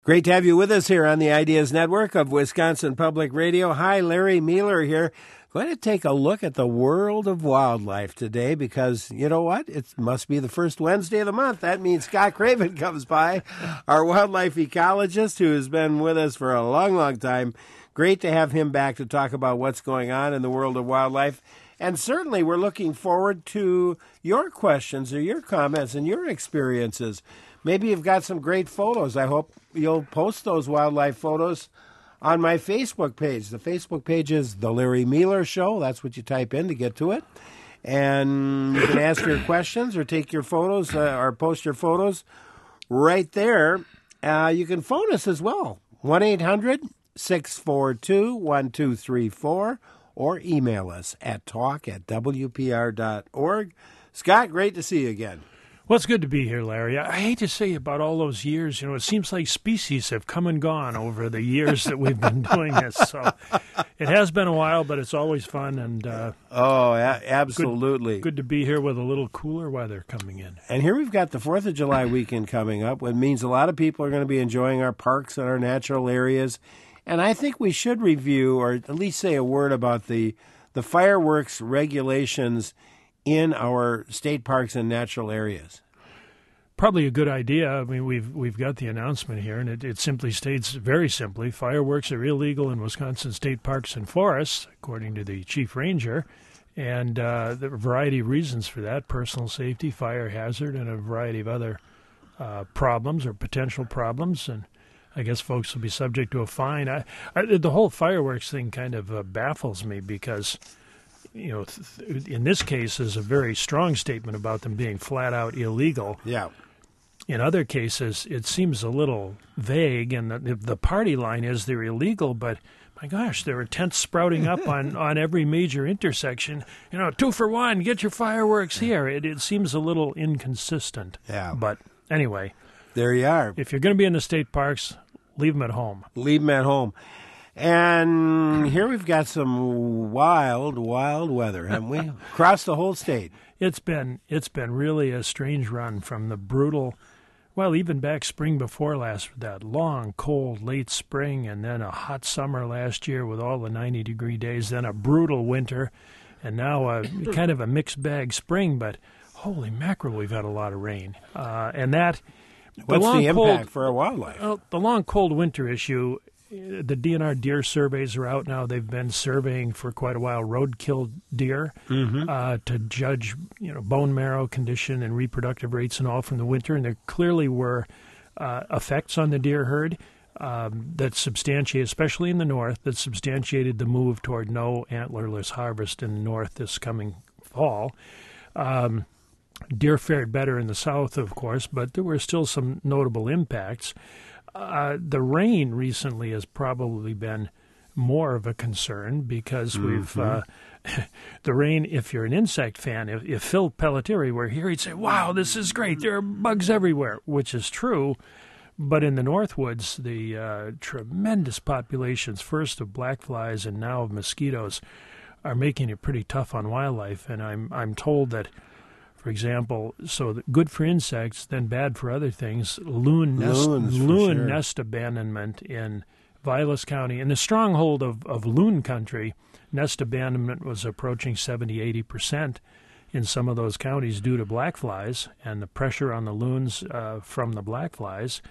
Great to have you with us here on the Ideas Network of Wisconsin Public Radio. Hi, Larry Mueller here. Going to take a look at the world of wildlife today because, you know what? It must be the first Wednesday of the month. That means Scott Craven comes by, our wildlife ecologist who has been with us for a long, long time. Great to have him back to talk about what's going on in the world of wildlife. And certainly we're looking forward to your questions or your comments and your experiences. Maybe you've got some great photos. I hope you'll post those wildlife photos on my Facebook page. The Facebook page is The Larry Mueller Show. That's what you type in to get to it. And you can ask your questions or take your photos or post your photos right there. You can phone us as well, 1-800-642-1234, or email us at talk@wpr.org. Scott, great to see you again. Well, it's good to be here, Larry. I hate to say about all those years, it seems like species have come and gone over the years that we've been doing this. So it has been a while, but it's always fun. And absolutely. Good to be here with a little cooler weather coming in. And here we've got the 4th of July weekend coming up, which means a lot of people are going to be enjoying our parks and our natural areas. And I think we should review or at least say a word about the fireworks regulations in our state parks and natural areas. Probably a good idea. I mean, we've got the announcement here, and it simply states very simply, fireworks are illegal in Wisconsin state parks and forests, according to the chief ranger. And there are a variety of reasons for that: personal safety, fire hazard, and a variety of other problems or potential problems. And I guess folks will be subject to a fine. The whole fireworks thing kind of baffles me because, in this case, is a very strong statement about them being flat out illegal. Yeah. In other cases, it seems a little vague, and the party line is they're illegal, but my gosh, there are tents sprouting up on every major intersection. 2 for 1, get your fireworks here. It seems a little inconsistent. Yeah. But anyway, there you are. If you're going to be in the state parks, leave them at home. Leave them at home. And here we've got some wild, wild weather, haven't we? Across the whole state. It's been really a strange run from the brutal, even back spring before last, that long, cold, late spring, and then a hot summer last year with all the 90-degree days, then a brutal winter, and now a kind of a mixed bag spring, but holy mackerel, we've had a lot of rain. And that... What's the impact for our wildlife? Well, the long, cold winter issue, the DNR deer surveys are out now. They've been surveying for quite a while roadkill deer to judge, bone marrow condition and reproductive rates and all from the winter. And there clearly were effects on the deer herd that substantiated, especially in the north, that substantiated the move toward no antlerless harvest in the north this coming fall. Deer fared better in the south, of course, but there were still some notable impacts. The rain recently has probably been more of a concern because we've the rain, if you're an insect fan, if Phil Pelletieri were here, he'd say, wow, this is great. There are bugs everywhere, which is true. But in the Northwoods, the tremendous populations, first of black flies and now of mosquitoes, are making it pretty tough on wildlife. And I'm told that, for example, good for insects, then bad for other things. Loon nest abandonment in Vilas County. In the stronghold of loon country, nest abandonment was approaching 70-80% in some of those counties due to black flies and the pressure on the loons from the black flies.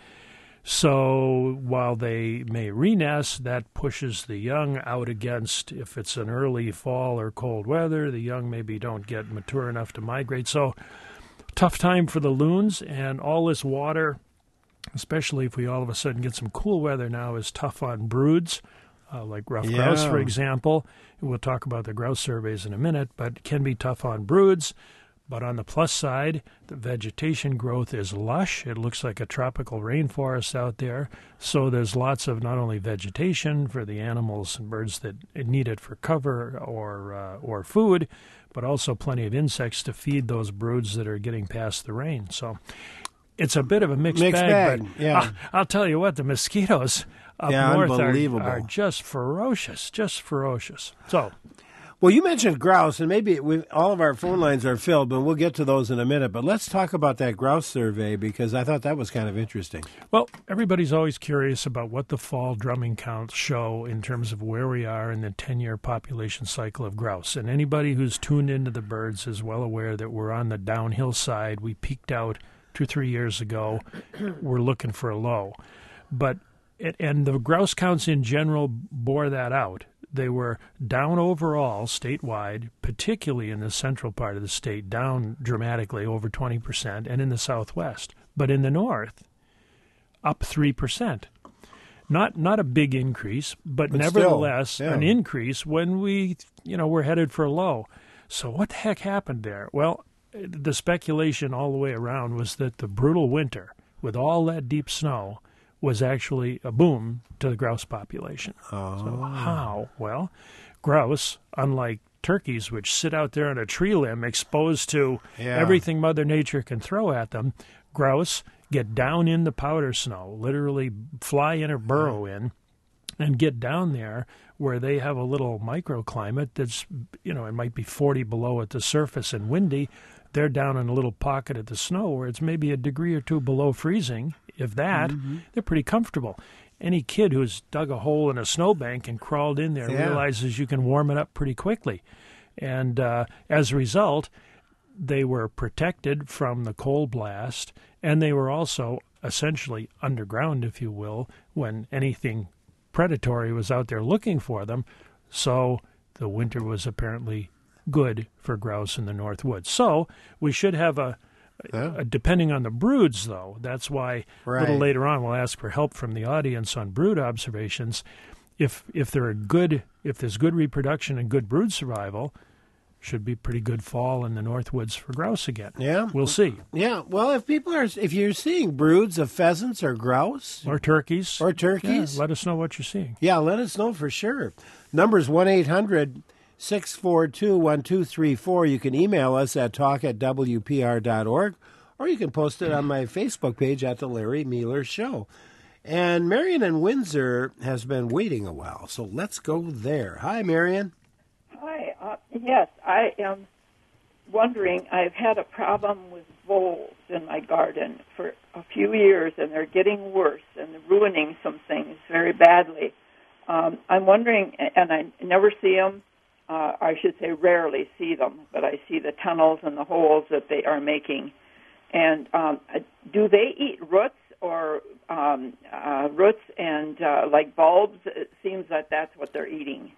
So while they may re-nest, that pushes the young out against, if it's an early fall or cold weather, the young maybe don't get mature enough to migrate. So tough time for the loons, and all this water, especially if we all of a sudden get some cool weather now, is tough on broods, like ruffed grouse, for example. We'll talk about the grouse surveys in a minute, but it can be tough on broods. But on the plus side, the vegetation growth is lush. It looks like a tropical rainforest out there. So there's lots of not only vegetation for the animals and birds that need it for cover or food, but also plenty of insects to feed those broods that are getting past the rain. So it's a bit of a mixed bag. But yeah. I'll tell you what, the mosquitoes up north are just ferocious, So... Well, you mentioned grouse, and maybe all of our phone lines are filled, but we'll get to those in a minute. But let's talk about that grouse survey, because I thought that was kind of interesting. Well, everybody's always curious about what the fall drumming counts show in terms of where we are in the 10-year population cycle of grouse. And anybody who's tuned into the birds is well aware that we're on the downhill side. We peaked out 2 or 3 years ago. We're looking for a low. And the grouse counts in general bore that out. They were down overall statewide, particularly in the central part of the state, down dramatically over 20%, and in the southwest. But in the north, up 3%. Not a big increase, but nevertheless still, yeah, an increase when we're headed for a low. So what the heck happened there? Well, the speculation all the way around was that the brutal winter, with all that deep snow, was actually a boom to the grouse population. Oh. So how? Well, grouse, unlike turkeys, which sit out there on a tree limb exposed to everything Mother Nature can throw at them, grouse get down in the powder snow, literally fly in or burrow in, and get down there where they have a little microclimate that's, it might be 40 below at the surface and windy. They're down in a little pocket of the snow where it's maybe a degree or two below freezing. If that, they're pretty comfortable. Any kid who's dug a hole in a snowbank and crawled in there realizes you can warm it up pretty quickly. And as a result, they were protected from the cold blast, and they were also essentially underground, if you will, when anything predatory was out there looking for them. So the winter was apparently good for grouse in the North Woods. So we should have depending on the broods, though. That's why a little later on we'll ask for help from the audience on brood observations. If there's good reproduction and good brood survival, should be pretty good fall in the North Woods for grouse again. Yeah, we'll see. Yeah, well, if you're seeing broods of pheasants or grouse or turkeys, let us know what you're seeing. Yeah, let us know for sure. Number's 1-800-642-1234. You can email us at talk@wpr.org, or you can post it on my Facebook page at The Larry Meeler Show. And Marion in Windsor has been waiting a while, so let's go there. Hi, Marion. Hi. Yes, I am wondering, I've had a problem with voles in my garden for a few years, and they're getting worse, and they're ruining some things very badly. I'm wondering, and I never see them, I should say rarely see them, but I see the tunnels and the holes that they are making. And do they eat roots or roots and like bulbs? It seems that that's what they're eating.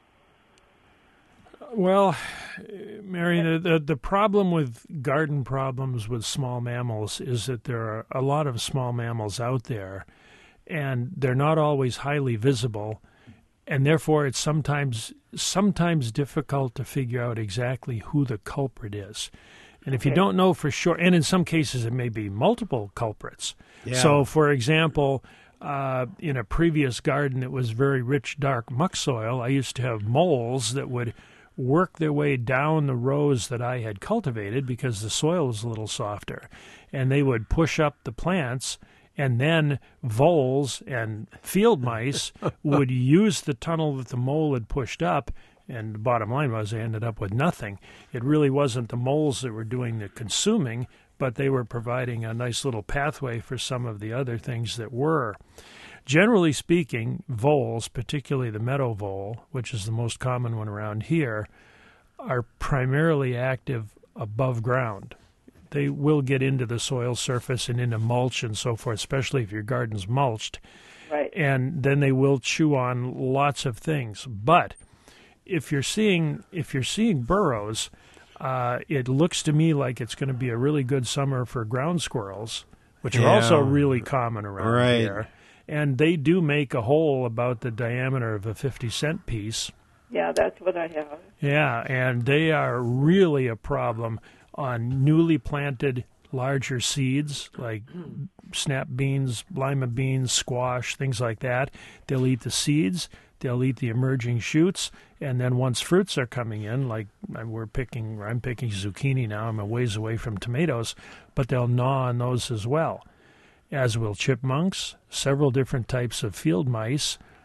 Well, Mary, the problem with garden problems with small mammals is that there are a lot of small mammals out there, and they're not always highly visible, and therefore it's sometimes difficult to figure out exactly who the culprit is. And if you don't know for sure, and in some cases it may be multiple culprits. Yeah. So, for example, in a previous garden that was very rich, dark muck soil, I used to have moles that would work their way down the rows that I had cultivated because the soil was a little softer. And they would push up the plants, and then voles and field mice would use the tunnel that the mole had pushed up, and the bottom line was they ended up with nothing. It really wasn't the moles that were doing the consuming, but they were providing a nice little pathway for some of the other things that were. Generally speaking, voles, particularly the meadow vole, which is the most common one around here, are primarily active above ground. They will get into the soil surface and into mulch and so forth, especially if your garden's mulched. Right. And then they will chew on lots of things. But if you're seeing burrows, it looks to me like it's going to be a really good summer for ground squirrels, which are also really common around here. And they do make a hole about the diameter of a 50-cent piece. Yeah, that's what I have. Yeah, and they are really a problem on newly planted larger seeds like snap beans, lima beans, squash, things like that. They'll eat the seeds, they'll eat the emerging shoots, and then once fruits are coming in, like I'm picking zucchini now, I'm a ways away from tomatoes, but they'll gnaw on those as well. As will chipmunks, several different types of field mice,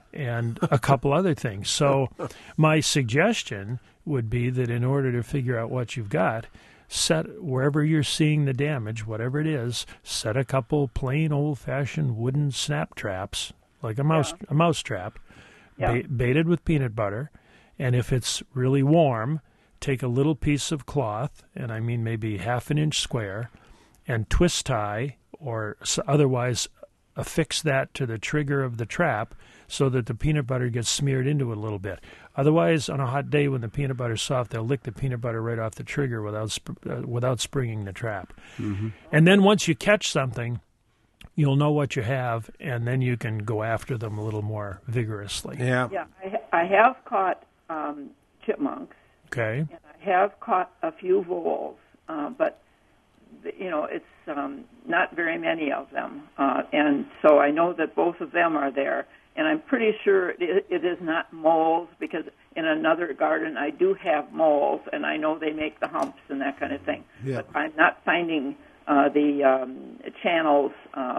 and a couple other things. So my suggestion would be that in order to figure out what you've got, set wherever you're seeing the damage, whatever it is, set a couple plain old-fashioned wooden snap traps, like a mouse trap, baited with peanut butter. And if it's really warm, take a little piece of cloth, and I mean maybe half an inch square, and twist tie or otherwise affix that to the trigger of the trap so that the peanut butter gets smeared into it a little bit. Otherwise, on a hot day when the peanut butter's soft, they'll lick the peanut butter right off the trigger without springing the trap. Mm-hmm. And then once you catch something, you'll know what you have, and then you can go after them a little more vigorously. Yeah, I have caught chipmunks. Okay. And I have caught a few voles, but it's not very many of them, and so I know that both of them are there. And I'm pretty sure it is not moles, because in another garden I do have moles, and I know they make the humps and that kind of thing. Yeah. But I'm not finding the channels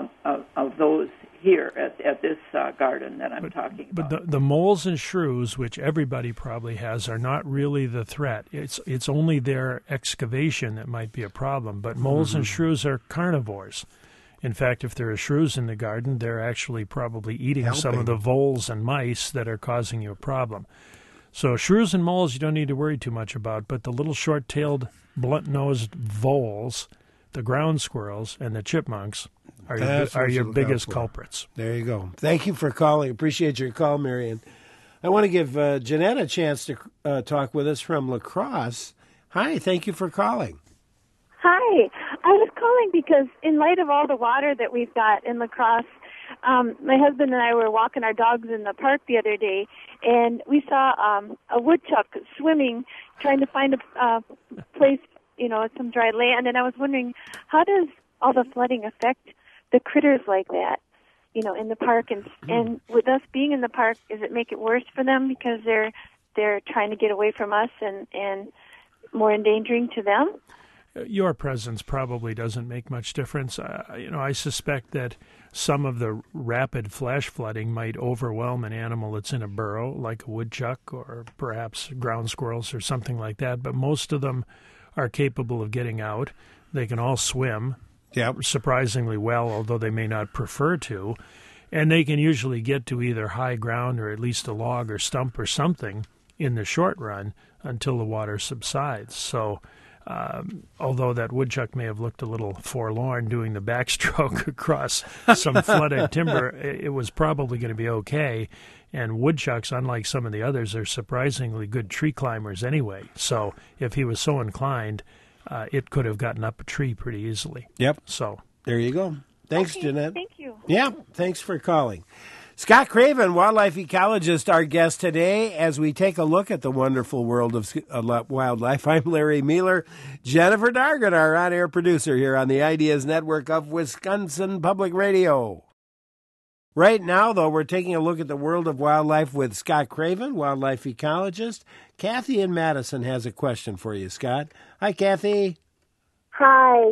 of those here at this garden that I'm talking about. But the moles and shrews, which everybody probably has, are not really the threat. It's only their excavation that might be a problem. But moles and shrews are carnivores. In fact, if there are shrews in the garden, they're actually probably eating some of the voles and mice that are causing you a problem. So shrews and moles you don't need to worry too much about, but the little short-tailed, blunt-nosed voles, the ground squirrels, and the chipmunks are your biggest culprits. There you go. Thank you for calling. Appreciate your call, Marion. I want to give Jeanette a chance to talk with us from La Crosse. Hi, thank you for calling. Hi. I was calling because in light of all the water that we've got in La Crosse, my husband and I were walking our dogs in the park the other day, and we saw a woodchuck swimming, trying to find a place, some dry land. And I was wondering, how does all the flooding affect the critters like that, in the park? And with us being in the park, does it make it worse for them because they're trying to get away from us and more endangering to them? Your presence probably doesn't make much difference. I suspect that some of the rapid flash flooding might overwhelm an animal that's in a burrow, like a woodchuck or perhaps ground squirrels or something like that. But most of them are capable of getting out. They can all swim surprisingly well, although they may not prefer to. And they can usually get to either high ground or at least a log or stump or something in the short run until the water subsides. So although that woodchuck may have looked a little forlorn doing the backstroke across some flooded timber, it was probably going to be okay. And woodchucks, unlike some of the others, are surprisingly good tree climbers anyway. So if he was so inclined, it could have gotten up a tree pretty easily. Yep. So there you go. Thanks, Jeanette. Thank you. Yeah, thanks for calling. Scott Craven, wildlife ecologist, our guest today as we take a look at the wonderful world of wildlife. I'm Larry Mueller. Jennifer Dargan, our on-air producer here on the Ideas Network of Wisconsin Public Radio. Right now, though, we're taking a look at the world of wildlife with Scott Craven, wildlife ecologist. Kathy in Madison has a question for you, Scott. Hi, Kathy. Hi.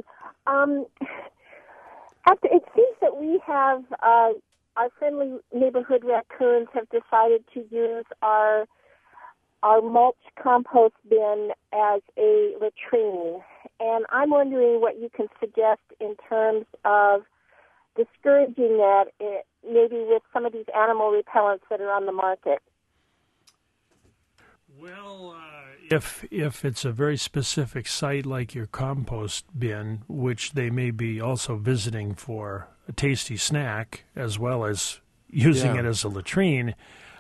It seems that we have... our friendly neighborhood raccoons have decided to use our mulch compost bin as a latrine. And I'm wondering what you can suggest in terms of discouraging that, maybe with some of these animal repellents that are on the market. Well, if it's a very specific site like your compost bin, which they may be also visiting for a tasty snack as well as using it as a latrine,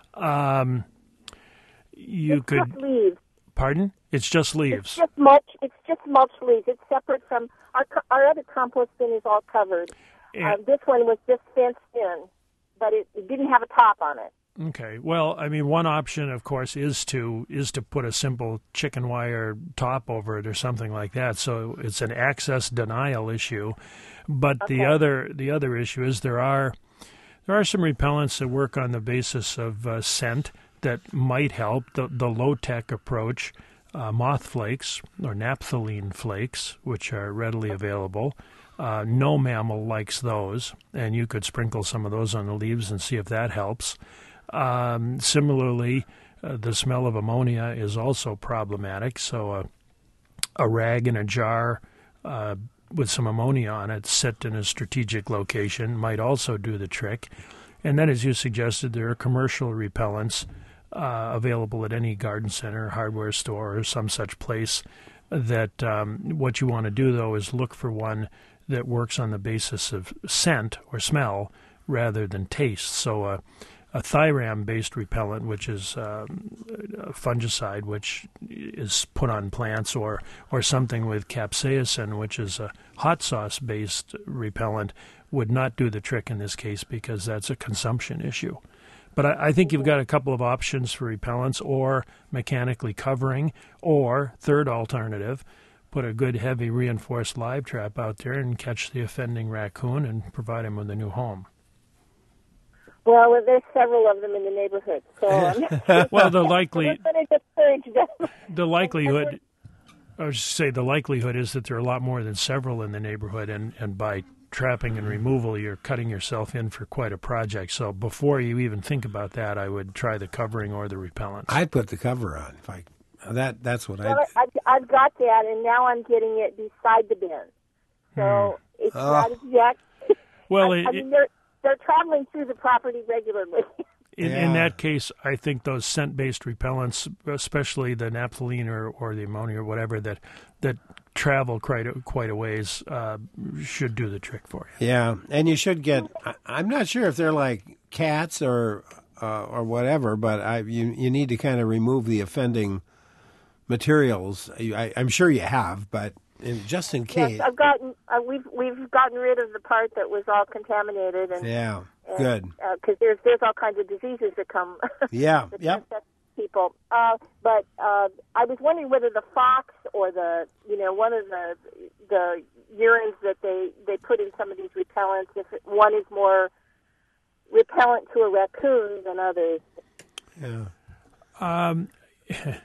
you could... It's just leaves. Pardon? It's just leaves. It's just mulch. It's just mulch leaves. It's separate from our other compost bin is all covered. This one was just fenced in, but it didn't have a top on it. Okay. Well, I mean, one option, of course, is to put a simple chicken wire top over it or something like that. So it's an access denial issue. But the other issue is there are some repellents that work on the basis of scent that might help. The low-tech approach, moth flakes or naphthalene flakes, which are readily available. No mammal likes those, and you could sprinkle some of those on the leaves and see if that helps. Similarly, the smell of ammonia is also problematic. So a rag in a jar with some ammonia on it set in a strategic location might also do the trick. And then, as you suggested, there are commercial repellents available at any garden center, hardware store, or some such place. That what you want to do, though, is look for one that works on the basis of scent or smell rather than taste. So a Thiram-based repellent, which is a fungicide, which is put on plants, or something with capsaicin, which is a hot sauce-based repellent, would not do the trick in this case because that's a consumption issue. But I think you've got a couple of options for repellents, or mechanically covering, or third alternative, put a good heavy reinforced live trap out there and catch the offending raccoon and provide him with a new home. Well, there's several of them in the neighborhood, so well, the likelihood, I would say the likelihood is that there are a lot more than several in the neighborhood, and by trapping and removal, you're cutting yourself in for quite a project. So before you even think about that, I would try the covering or the repellent. I'd put the cover on. That's what I've got that, and now I'm getting it beside the bin. So it's not exact. Well, I mean, they're traveling through the property regularly. In that case, I think those scent-based repellents, especially the naphthalene or the ammonia or whatever, that travel quite a ways, should do the trick for you. Yeah, and you should get. I'm not sure if they're like cats or whatever, but you need to kind of remove the offending materials. I'm sure you have, but just in case. Yes, we've gotten rid of the part that was all contaminated, and good, because there's all kinds of diseases that come. Yeah, that affect people. But I was wondering whether the fox or one of the urines that they put in some of these repellents, if one is more repellent to a raccoon than others. Yeah.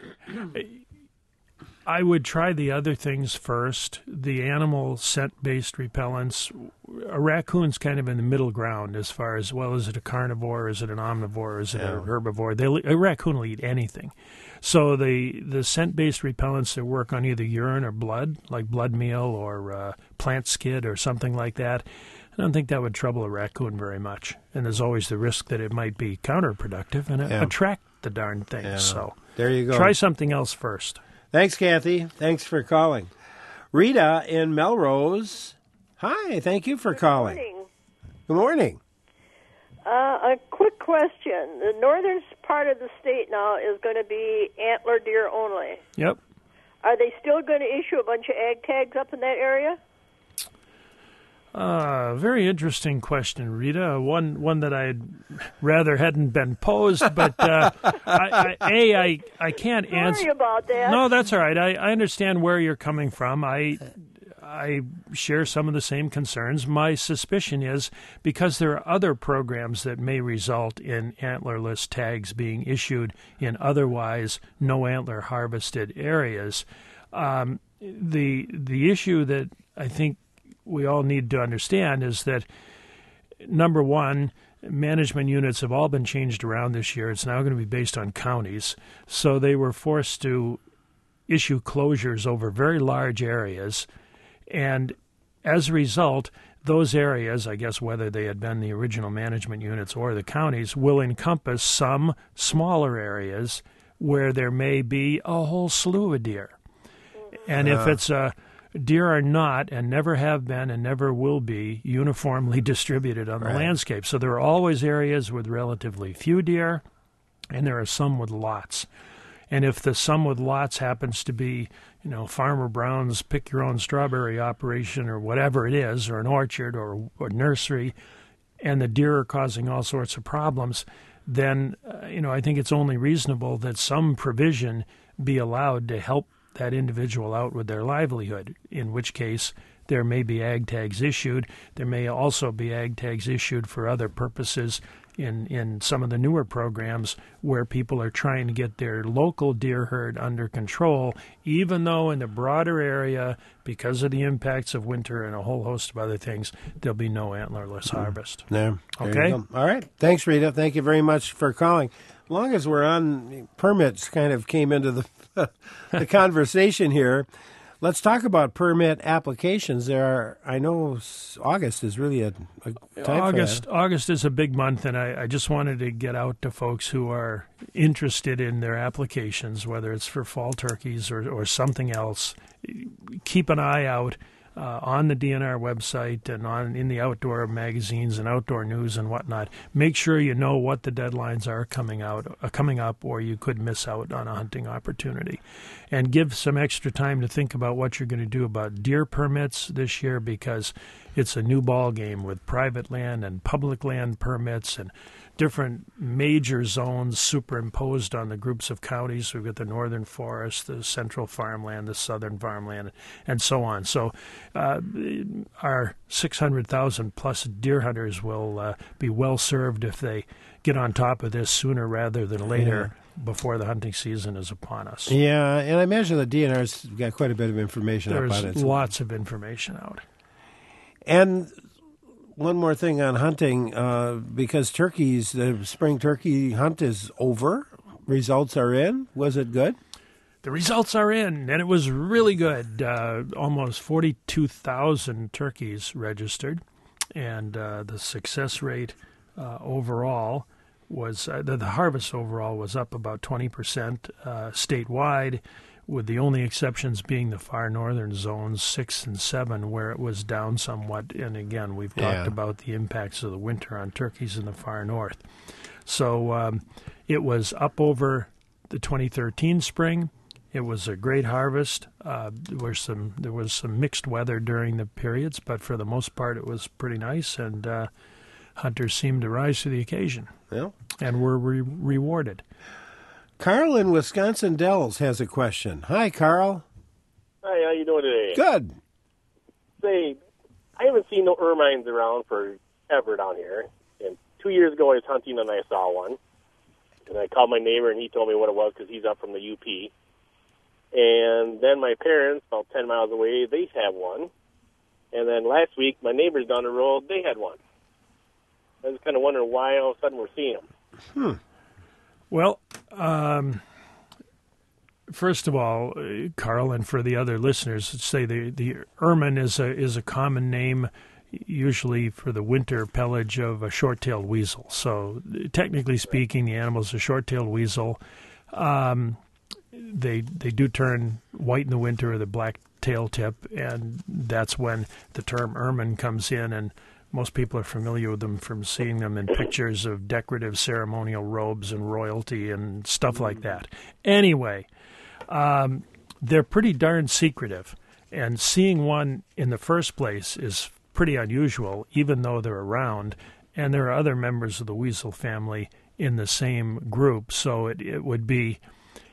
I would try the other things first. The animal scent-based repellents, a raccoon's kind of in the middle ground as far as, well, is it a carnivore, is it an omnivore, is it a herbivore? A raccoon will eat anything. So the scent-based repellents that work on either urine or blood, like blood meal or plant skid or something like that, I don't think that would trouble a raccoon very much. And there's always the risk that it might be counterproductive and attract the darn thing. Yeah. So there you go. Try something else first. Thanks, Kathy. Thanks for calling. Rita in Melrose. Hi, thank you for calling. Good morning. A quick question. The northern part of the state now is going to be antler deer only. Yep. Are they still going to issue a bunch of ag tags up in that area? Very interesting question, Rita. One that I'd rather hadn't been posed, but I can't answer. Sorry about that. No, that's all right. I understand where you're coming from. I share some of the same concerns. My suspicion is because there are other programs that may result in antlerless tags being issued in otherwise no antler harvested areas. The issue that I think we all need to understand is that, number one, management units have all been changed around this year. It's now going to be based on counties. So they were forced to issue closures over very large areas. And as a result, those areas, I guess whether they had been the original management units or the counties, will encompass some smaller areas where there may be a whole slew of deer. And if it's deer are not and never have been and never will be uniformly distributed on the landscape. So there are always areas with relatively few deer, and there are some with lots. And if the some with lots happens to be, Farmer Brown's pick-your-own-strawberry operation or whatever it is, or an orchard or nursery, and the deer are causing all sorts of problems, then, I think it's only reasonable that some provision be allowed to help that individual out with their livelihood, in which case there may be ag tags issued. There may also be ag tags issued for other purposes in some of the newer programs where people are trying to get their local deer herd under control, even though in the broader area, because of the impacts of winter and a whole host of other things, there'll be no antlerless harvest. Yeah. Okay? All right. Thanks, Rita. Thank you very much for calling. As long as we're on, permits kind of came into the conversation here. Let's talk about permit applications. I know August is really a time for that. August is a big month, and I just wanted to get out to folks who are interested in their applications, whether it's for fall turkeys or something else. Keep an eye out on the DNR website and in the outdoor magazines and outdoor news and whatnot. Make sure you know what the deadlines are coming up, or you could miss out on a hunting opportunity. And give some extra time to think about what you're going to do about deer permits this year, because it's a new ball game with private land and public land permits and different major zones superimposed on the groups of counties. We've got the northern forest, the central farmland, the southern farmland, and so on. So our 600,000 plus deer hunters will be well served if they get on top of this sooner rather than later, before the hunting season is upon us. Yeah, and I imagine the DNR's got quite a bit of information about it. There's lots of information out. And one more thing on hunting, because the spring turkey hunt is over. Results are in. Was it good? The results are in, and it was really good. Almost 42,000 turkeys registered, and the success rate overall was the harvest overall was up about 20% statewide, with the only exceptions being the far northern zones 6 and 7, where it was down somewhat. And again, we've talked about the impacts of the winter on turkeys in the far north. So it was up over the 2013 spring. It was a great harvest. There was some mixed weather during the periods, but for the most part, it was pretty nice, and hunters seemed to rise to the occasion. Yeah. And were rewarded. Carl in Wisconsin Dells has a question. Hi, Carl. Hi, how you doing today? Good. Say, I haven't seen no ermines around forever down here. And 2 years ago I was hunting and I saw one. And I called my neighbor and he told me what it was because he's up from the UP. And then my parents, about 10 miles away, they have one. And then last week, my neighbors down the road, they had one. I was kind of wondering why all of a sudden we're seeing them. Well, first of all, Carl, and for the other listeners, say the ermine is a common name, usually for the winter pelage of a short-tailed weasel. So, technically speaking, the animal's a short-tailed weasel. They do turn white in the winter with a black tail tip, and that's when the term ermine comes in, and most people are familiar with them from seeing them in pictures of decorative ceremonial robes and royalty and stuff like that. Anyway, they're pretty darn secretive, and seeing one in the first place is pretty unusual, even though they're around, and there are other members of the weasel family in the same group, so it would be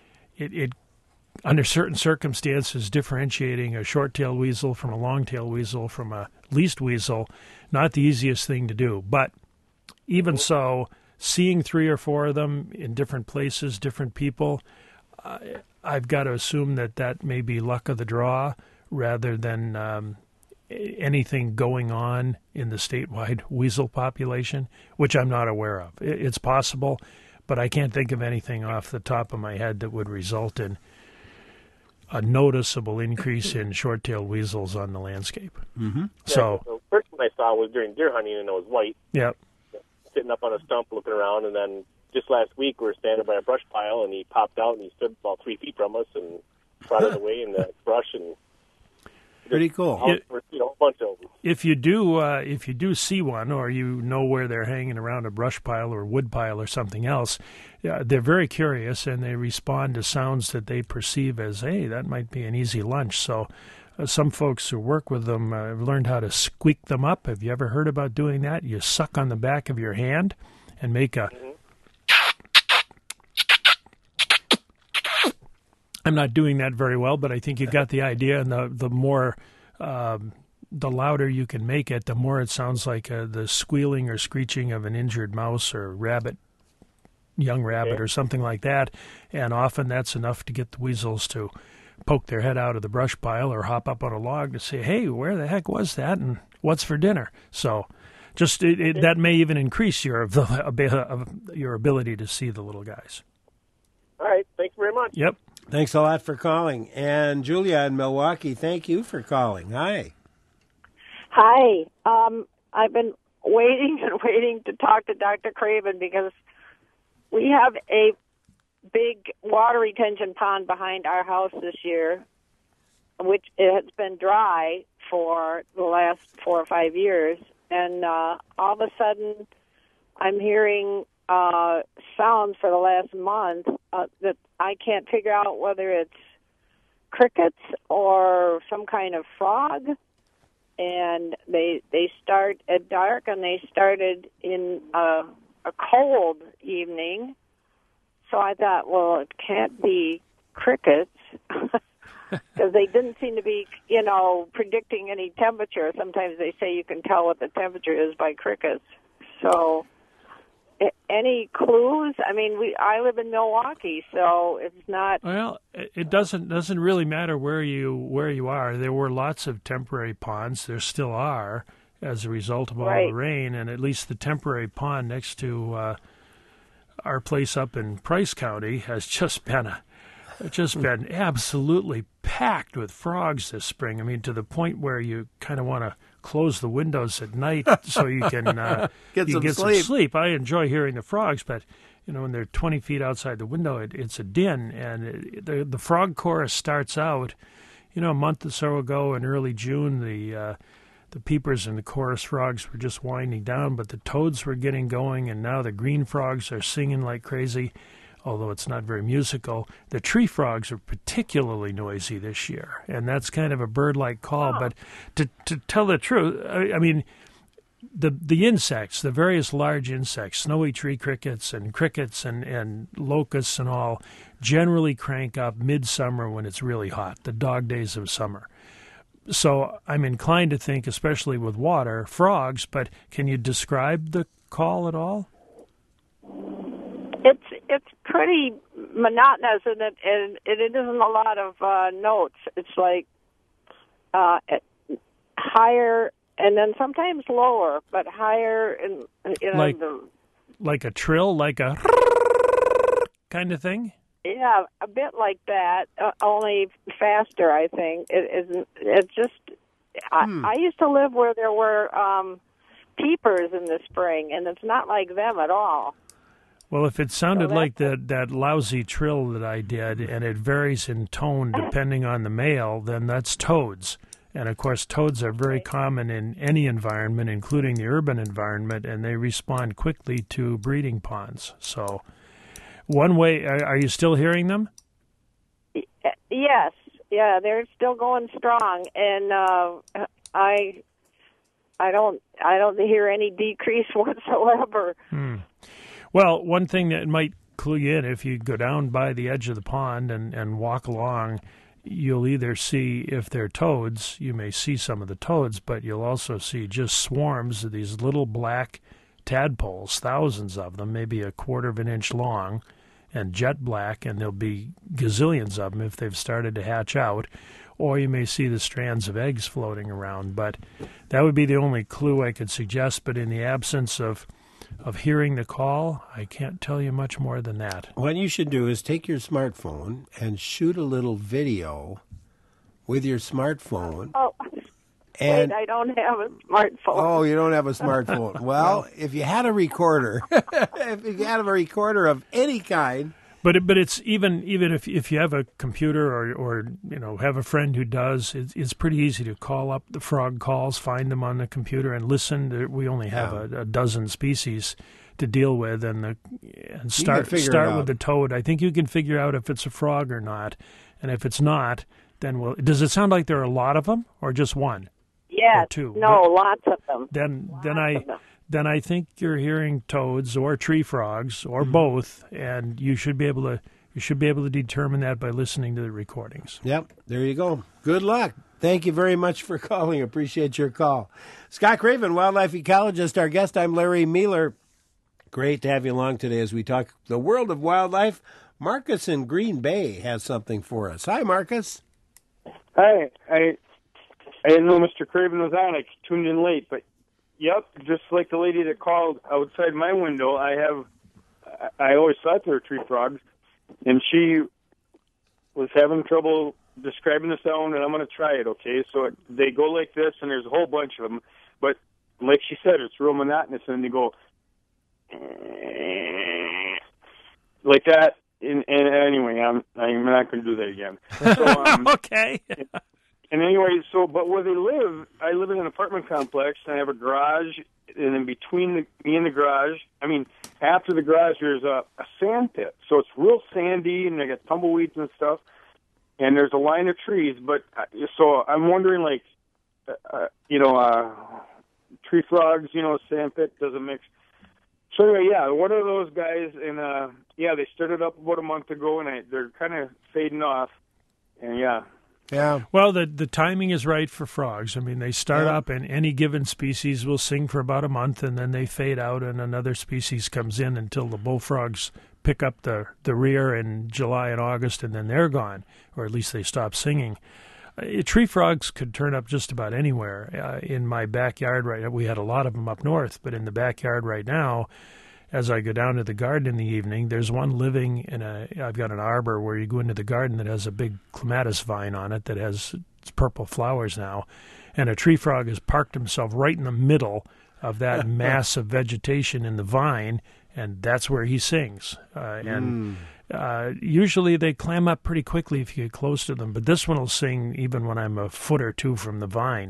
under certain circumstances, differentiating a short-tailed weasel from a long-tailed weasel from a least weasel, not the easiest thing to do. But even so, seeing 3 or 4 of them in different places, different people, I've got to assume that may be luck of the draw rather than anything going on in the statewide weasel population, which I'm not aware of. It's possible, but I can't think of anything off the top of my head that would result in a noticeable increase in short-tailed weasels on the landscape. Mm-hmm. So the first one I saw was during deer hunting, and it was white. Yeah. Sitting up on a stump looking around, and then just last week we were standing by a brush pile, and he popped out, and he stood about 3 feet from us and trotted away in the brush. And pretty cool. A bunch of them. If you do see one, or you know where they're hanging around a brush pile or wood pile or something else, they're very curious and they respond to sounds that they perceive as, hey, that might be an easy lunch. So some folks who work with them have learned how to squeak them up. Have you ever heard about doing that? You suck on the back of your hand and make a... I'm not doing that very well, but I think you got the idea. And the more the louder you can make it, the more it sounds like the squealing or screeching of an injured mouse or young rabbit or something like that. And often that's enough to get the weasels to poke their head out of the brush pile or hop up on a log to say, hey, where the heck was that and what's for dinner? So just that may even increase your ability to see the little guys. All right. Thank you very much. Yep. Thanks a lot for calling. And Julia in Milwaukee, thank you for calling. Hi. Hi. I've been waiting and waiting to talk to Dr. Craven because we have a big water retention pond behind our house this year, which it has been dry for the last 4 or 5 years. And all of a sudden, I'm hearing sounds for the last month that I can't figure out whether it's crickets or some kind of frog. And they start at dark, and they started in a cold evening. So I thought, well, it can't be crickets because they didn't seem to be, predicting any temperature. Sometimes they say you can tell what the temperature is by crickets. So any clues? I mean, I live in Milwaukee, so it's not. Well, it doesn't really matter where you are. There were lots of temporary ponds. There still are as a result of all the rain, and at least the temporary pond next to our place up in Price County has just been absolutely packed with frogs this spring. I mean, to the point where you kind of want to close the windows at night so you can get some sleep. I enjoy hearing the frogs, but when they're 20 feet outside the window, it's a din. And the frog chorus starts out, a month or so ago in early June. The peepers and the chorus frogs were just winding down, but the toads were getting going, and now the green frogs are singing like crazy, although it's not very musical. The tree frogs are particularly noisy this year, and that's kind of a bird-like call. But to tell the truth, I mean, the insects, the various large insects, snowy tree crickets and locusts and all, generally crank up midsummer when it's really hot, the dog days of summer. So I'm inclined to think, especially with water, frogs, but can you describe the call at all? It's pretty monotonous, and it isn't a lot of notes. It's like higher and then sometimes lower, but higher and like a trill, like a kind of thing. Yeah, a bit like that, only faster, I think. It's just, I used to live where there were peepers in the spring, and it's not like them at all. Well, if it sounded like that lousy trill that I did, and it varies in tone depending on the male, then that's toads. And, of course, toads are very common in any environment, including the urban environment, and they respond quickly to breeding ponds. So one way, are you still hearing them? Yes. Yeah, they're still going strong, and I don't hear any decrease whatsoever. Well, one thing that might clue you in, if you go down by the edge of the pond and walk along, you'll either see, if they're toads, you may see some of the toads, but you'll also see just swarms of these little black tadpoles, thousands of them, maybe 1/4 of an inch long, and jet black, and there'll be gazillions of them if they've started to hatch out, or you may see the strands of eggs floating around. But that would be the only clue I could suggest, but in the absence of hearing the call, I can't tell you much more than that. What you should do is take your smartphone and shoot a little video with your smartphone. Oh, wait, I don't have a smartphone. Oh, you don't have a smartphone. Well, if you had a recorder, if you had a recorder of any kind. But it's even if you have a computer or have a friend who does, it's pretty easy to call up the frog calls, find them on the computer, and listen. We only have a dozen species to deal with, and start with the toad. I think you can figure out if it's a frog or not, and if it's not, then does it sound like there are a lot of them or just one? Yeah, or two? No, lots of them. Then I think you're hearing toads or tree frogs or both, and you should be able to determine that by listening to the recordings. Yep, there you go. Good luck. Thank you very much for calling. Appreciate your call. Scott Craven, wildlife ecologist, our guest. I'm Larry Mueller. Great to have you along today as we talk the world of wildlife. Marcus in Green Bay has something for us. Hi, Marcus. Hi. I didn't know Mr. Craven was on. I tuned in late, but yep, just like the lady that called outside my window, I always thought they were tree frogs, and she was having trouble describing the sound, and I'm going to try it, okay? So they go like this, and there's a whole bunch of them, but like she said, it's real monotonous, and they go like that. And anyway, I'm not going to do that again. So, okay. And anyway, but where they live, I live in an apartment complex, and I have a garage, and in between me and the garage, after the garage, there's a sand pit. So it's real sandy, and they got tumbleweeds and stuff, and there's a line of trees. But so I'm wondering, tree frogs, sand pit doesn't mix. So anyway, yeah, one of those guys, and they started up about a month ago, and they're kind of fading off, and yeah. Well, the timing is right for frogs. They start up, and any given species will sing for about a month, and then they fade out, and another species comes in until the bullfrogs pick up the rear in July and August, and then they're gone, or at least they stop singing. Tree frogs could turn up just about anywhere. In my backyard right now, we had a lot of them up north, but in the backyard right now, as I go down to the garden in the evening, there's one living I've got an arbor where you go into the garden that has a big clematis vine on it that has purple flowers now, and a tree frog has parked himself right in the middle of that mass of vegetation in the vine, and that's where he sings. Usually they clam up pretty quickly if you get close to them, but this one will sing even when I'm a foot or two from the vine.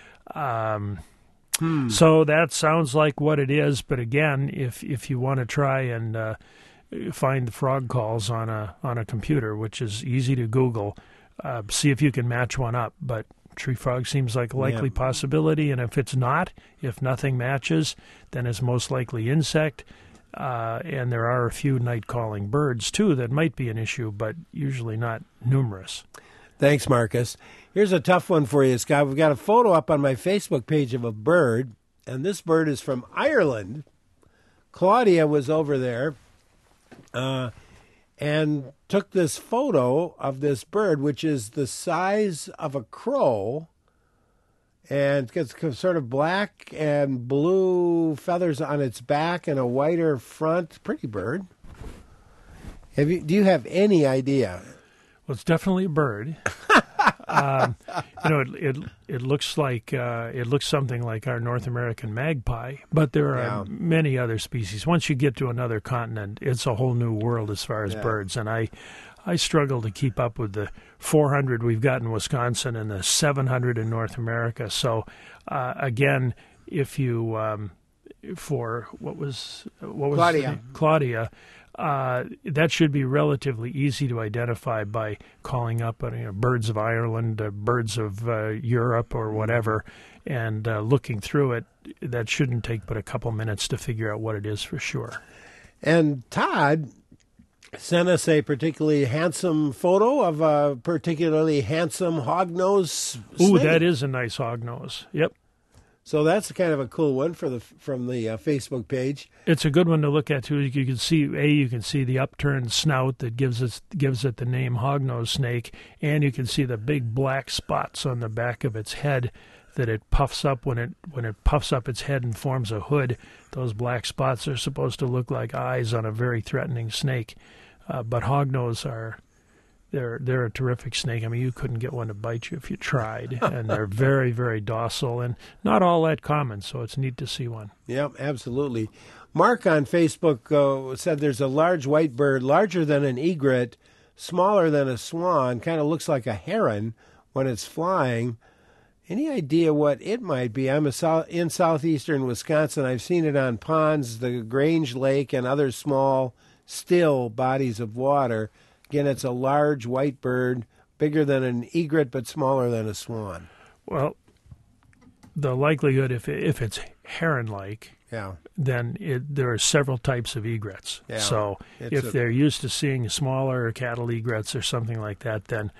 So that sounds like what it is, but again, if you want to try and find the frog calls on a computer, which is easy to Google, see if you can match one up. But tree frog seems like a likely possibility, and if nothing matches, then it's most likely insect. And there are a few night-calling birds, too, that might be an issue, but usually not numerous. Thanks, Marcus. Here's a tough one for you, Scott. We've got a photo up on my Facebook page of a bird, and this bird is from Ireland. Claudia was over there and took this photo of this bird, which is the size of a crow, and it's sort of black and blue feathers on its back and a whiter front. Pretty bird. Do you have any idea? Well, it's definitely a bird. It looks like it looks something like our North American magpie, but there are many other species. Once you get to another continent, it's a whole new world as far as birds. And I struggle to keep up with the 400 we've got in Wisconsin and the 700 in North America. So again, if you for what was Claudia. That should be relatively easy to identify by calling up birds of Ireland, birds of Europe or whatever, and looking through it. That shouldn't take but a couple minutes to figure out what it is for sure. And Todd sent us a particularly handsome photo of a particularly handsome hognose snake. Ooh, that is a nice hognose. Yep. So that's kind of a cool one from the Facebook page. It's a good one to look at too. You can see the upturned snout that gives it the name hognose snake, and you can see the big black spots on the back of its head that it puffs up when it puffs up its head and forms a hood. Those black spots are supposed to look like eyes on a very threatening snake, but hognose are. They're a terrific snake. You couldn't get one to bite you if you tried, and they're very, very docile and not all that common, so it's neat to see one. Yep, absolutely. Mark on Facebook said there's a large white bird, larger than an egret, smaller than a swan, kind of looks like a heron when it's flying. Any idea what it might be? I'm in southeastern Wisconsin. I've seen it on ponds, the Grange Lake, and other small, still bodies of water. Again, it's a large white bird, bigger than an egret but smaller than a swan. Well, the likelihood, if it's heron-like, then there are several types of egrets. Yeah, so if they're used to seeing smaller cattle egrets or something like that, then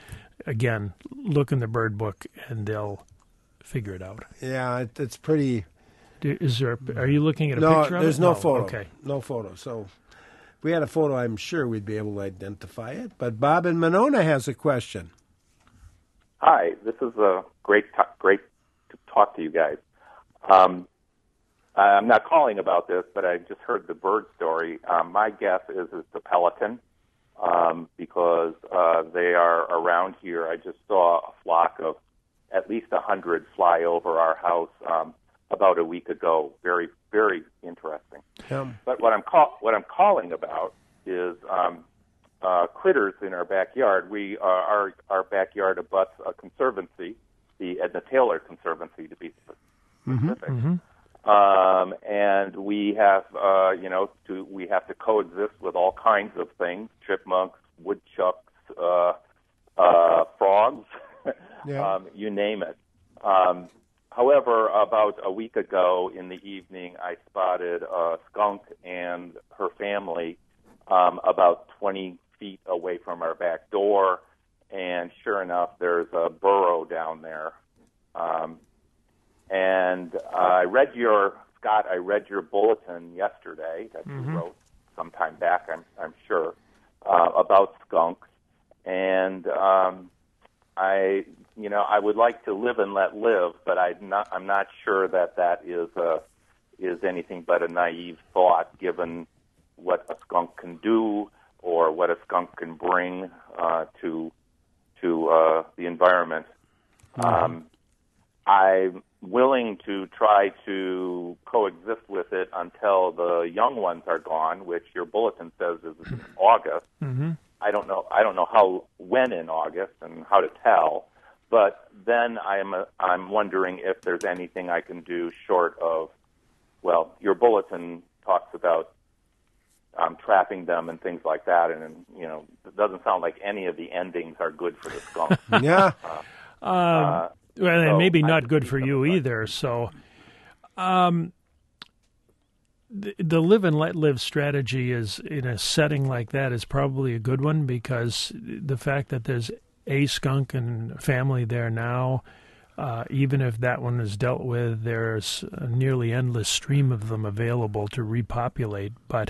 again, look in the bird book and they'll figure it out. Yeah, it's pretty. Are you looking at a no, picture of it? There's no photo. Okay. No photo. So if we had a photo, I'm sure we'd be able to identify it. But Bob in Monona has a question. Hi, this is great to talk to you guys. I'm not calling about this, but I just heard the bird story. My guess is it's a pelican because they are around here. I just saw a flock of at least 100 fly over our house about a week ago. Very, very interesting. But what I'm calling about is critters in our backyard. Our backyard abuts a conservancy, the Edna Taylor Conservancy, to be specific. Mm-hmm. And we have, we have to coexist with all kinds of things: chipmunks, woodchucks, frogs, you name it. However, about a week ago in the evening, I spotted a skunk and her family about 20 feet away from our back door, and sure enough, there's a burrow down there. And I read your bulletin yesterday that you wrote sometime back, I'm sure, about skunks, and I would like to live and let live, but I'm not sure that is anything but a naive thought, given what a skunk can do or what a skunk can bring to the environment. I'm willing to try to coexist with it until the young ones are gone, which your bulletin says is in August. Mm-hmm. I don't know when in August and how to tell, but then I'm wondering if there's anything I can do short of, well, your bulletin talks about trapping them and things like that, and it doesn't sound like any of the endings are good for the skunk. Yeah. Well, and maybe not good for you either. So, the live and let live strategy is, in a setting like that, is probably a good one, because the fact that there's a skunk and family there now, even if that one is dealt with, there's a nearly endless stream of them available to repopulate. But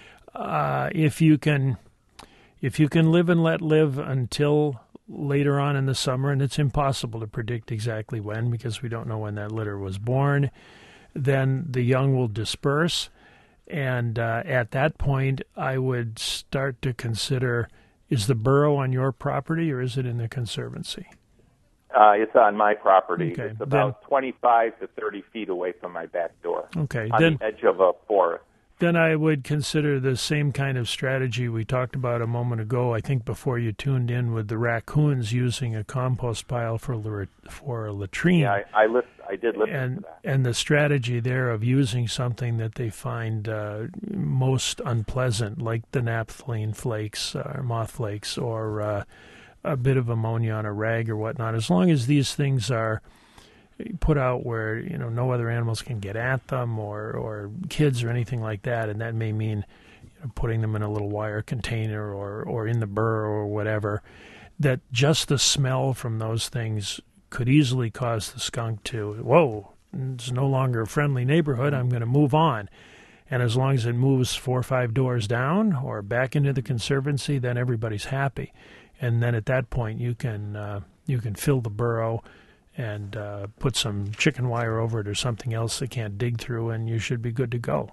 if you can live and let live until later on in the summer, and it's impossible to predict exactly when, because we don't know when that litter was born, then the young will disperse. And at that point, I would start to consider, is the burrow on your property or is it in the conservancy? It's on my property. Okay, it's about 25 to 30 feet away from my back door. Okay, on the edge of a forest. Then I would consider the same kind of strategy we talked about a moment ago, I think before you tuned in, with the raccoons using a compost pile for a latrine. Yeah, I did listen to that. And the strategy there of using something that they find most unpleasant, like the naphthalene flakes, or moth flakes, or a bit of ammonia on a rag or whatnot, as long as these things are put out where no other animals can get at them, or kids or anything like that, and that may mean putting them in a little wire container or in the burrow or whatever, that just the smell from those things could easily cause the skunk to, whoa, it's no longer a friendly neighborhood, I'm going to move on. And as long as it moves 4 or 5 doors down or back into the conservancy, then everybody's happy. And then at that point you can fill the burrow and put some chicken wire over it or something else they can't dig through, and you should be good to go.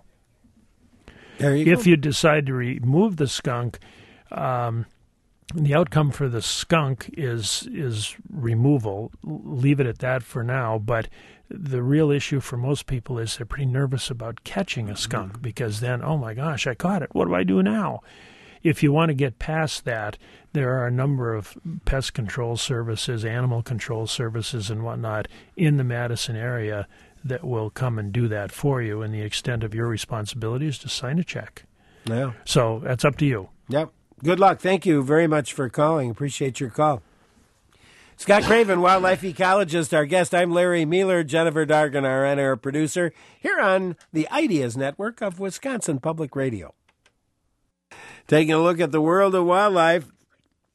If you decide to remove the skunk, the outcome for the skunk is removal. Leave it at that for now, but the real issue for most people is they're pretty nervous about catching a skunk, because then, oh my gosh, I caught it. What do I do now? If you want to get past that, there are a number of pest control services, animal control services and whatnot in the Madison area that will come and do that for you, and the extent of your responsibility is to sign a check. Yeah. So that's up to you. Yep. Good luck. Thank you very much for calling. Appreciate your call. Scott Craven, wildlife ecologist, our guest. I'm Larry Mueller, Jennifer Dargan, our on-air producer, here on the Ideas Network of Wisconsin Public Radio. Taking a look at the world of wildlife.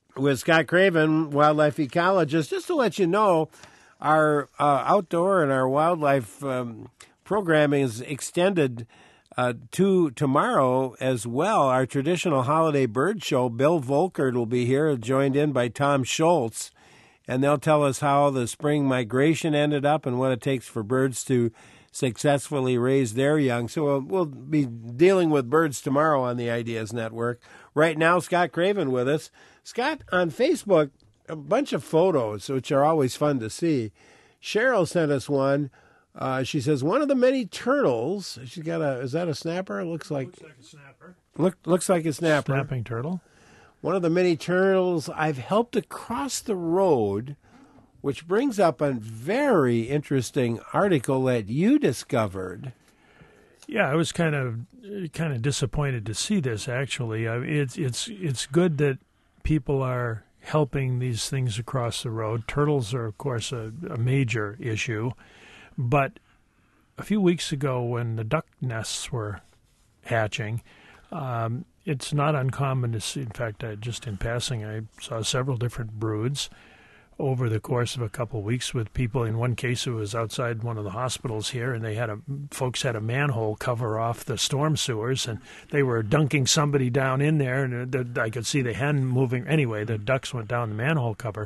with Scott Craven, wildlife ecologist. Just to let you know, our outdoor and our wildlife programming is extended to tomorrow as well. Our traditional holiday bird show, Bill Volkert will be here, joined in by Tom Schultz, and they'll tell us how the spring migration ended up and what it takes for birds to successfully raise their young. So we'll be dealing with birds tomorrow on the Ideas Network. Right now, Scott Craven with us. Scott, on Facebook, a bunch of photos, which are always fun to see. Cheryl sent us one. She says, one of the many turtles, she's got is that a snapper? Looks like a snapper. Looks like a snapper. Snapping turtle. One of the many turtles I've helped across the road, which brings up a very interesting article that you discovered. Yeah, I was kind of disappointed to see this. Actually, it's good that people are helping these things across the road. Turtles are, of course, a major issue, but a few weeks ago when the duck nests were hatching, it's not uncommon to see. In fact, just in passing, I saw several different broods over the course of a couple of weeks with people. In one case, it was outside one of the hospitals here, and folks had a manhole cover off the storm sewers, and they were dunking somebody down in there, and I could see the hen moving. Anyway, the ducks went down the manhole cover.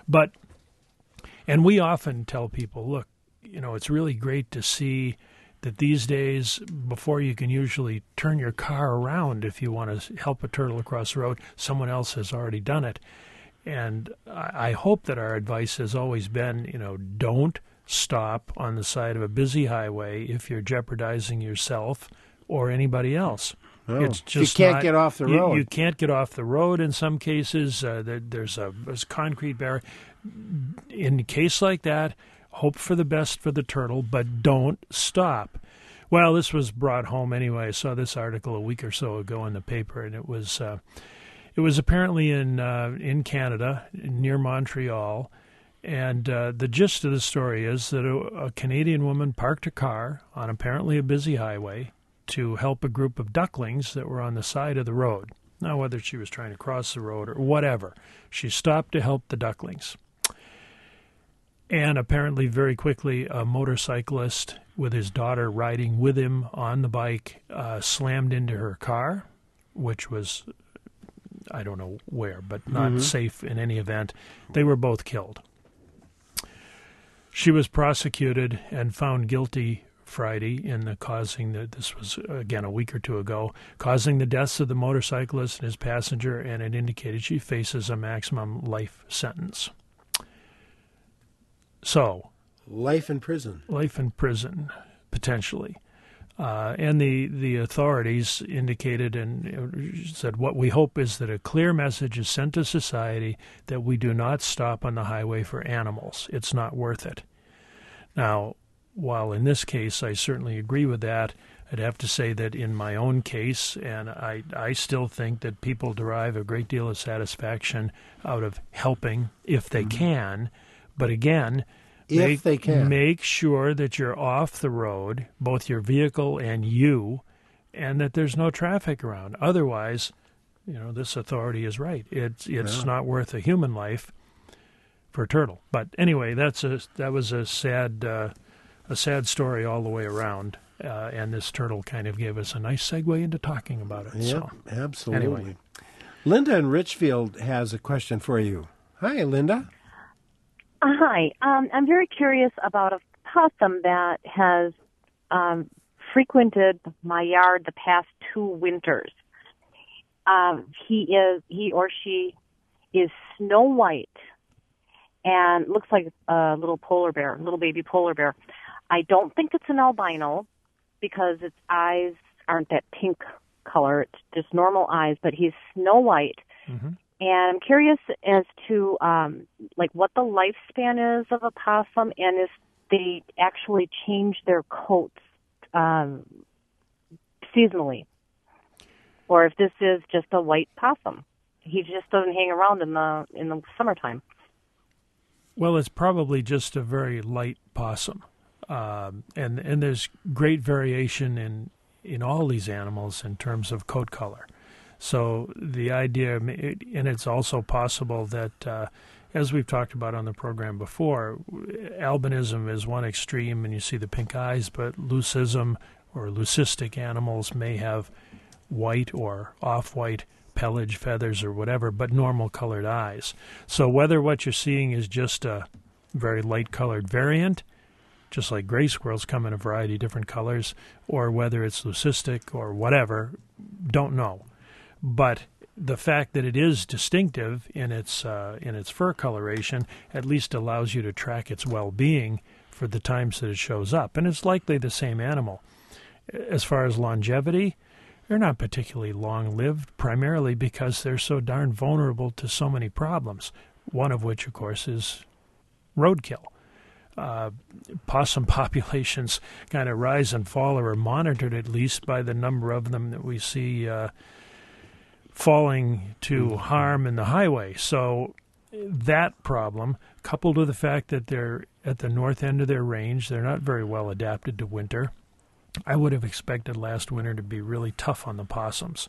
And we often tell people, look, it's really great to see that these days, before you can usually turn your car around if you want to help a turtle across the road, someone else has already done it. And I hope that our advice has always been, don't stop on the side of a busy highway if you're jeopardizing yourself or anybody else. Oh, it's just you can't get off the road. You can't get off the road in some cases. There's a concrete barrier. In a case like that, hope for the best for the turtle, but don't stop. Well, this was brought home anyway. I saw this article a week or so ago in the paper, and it was apparently in Canada, near Montreal, and the gist of the story is that a Canadian woman parked a car on apparently a busy highway to help a group of ducklings that were on the side of the road. Now, whether she was trying to cross the road or whatever, she stopped to help the ducklings. And apparently very quickly, a motorcyclist with his daughter riding with him on the bike slammed into her car, which was, I don't know where, but not safe in any event. They were both killed. She was prosecuted and found guilty Friday in this was, again, a week or two ago, causing the deaths of the motorcyclist and his passenger, and it indicated she faces a maximum life sentence. So, life in prison. Life in prison, potentially. And the authorities indicated and said, what we hope is that a clear message is sent to society that we do not stop on the highway for animals. It's not worth it. Now, while in this case I certainly agree with that, I'd have to say that in my own case, and I still think that people derive a great deal of satisfaction out of helping if they can. But again, make sure that you're off the road, both your vehicle and you, and that there's no traffic around. Otherwise, this authority is right. It's not worth a human life for a turtle. But anyway, that was a sad story all the way around. And this turtle kind of gave us a nice segue into talking about it. Yeah, so, absolutely. Anyway. Linda in Richfield has a question for you. Hi, Linda. Hi. I'm very curious about a possum that has frequented my yard the past 2 winters. He or she is snow white and looks like a little baby polar bear. I don't think it's an albino because its eyes aren't that pink color. It's just normal eyes, but he's snow white. Mm-hmm. And I'm curious as to what the lifespan is of a possum, and if they actually change their coats seasonally, or if this is just a white possum. He just doesn't hang around in the summertime. Well, it's probably just a very light possum, and there's great variation in all these animals in terms of coat color. So the idea, and it's also possible that, as we've talked about on the program before, albinism is one extreme, and you see the pink eyes, but leucism or leucistic animals may have white or off-white pelage, feathers, or whatever, but normal colored eyes. So whether what you're seeing is just a very light-colored variant, just like gray squirrels come in a variety of different colors, or whether it's leucistic or whatever, don't know. But the fact that it is distinctive in its fur coloration at least allows you to track its well-being for the times that it shows up. And it's likely the same animal. As far as longevity, they're not particularly long-lived, primarily because they're so darn vulnerable to so many problems, one of which, of course, is roadkill. Possum populations kind of rise and fall, or are monitored at least by the number of them that we see falling to harm in the highway. So that problem, coupled with the fact that they're at the north end of their range, they're not very well adapted to winter. I would have expected last winter to be really tough on the possums.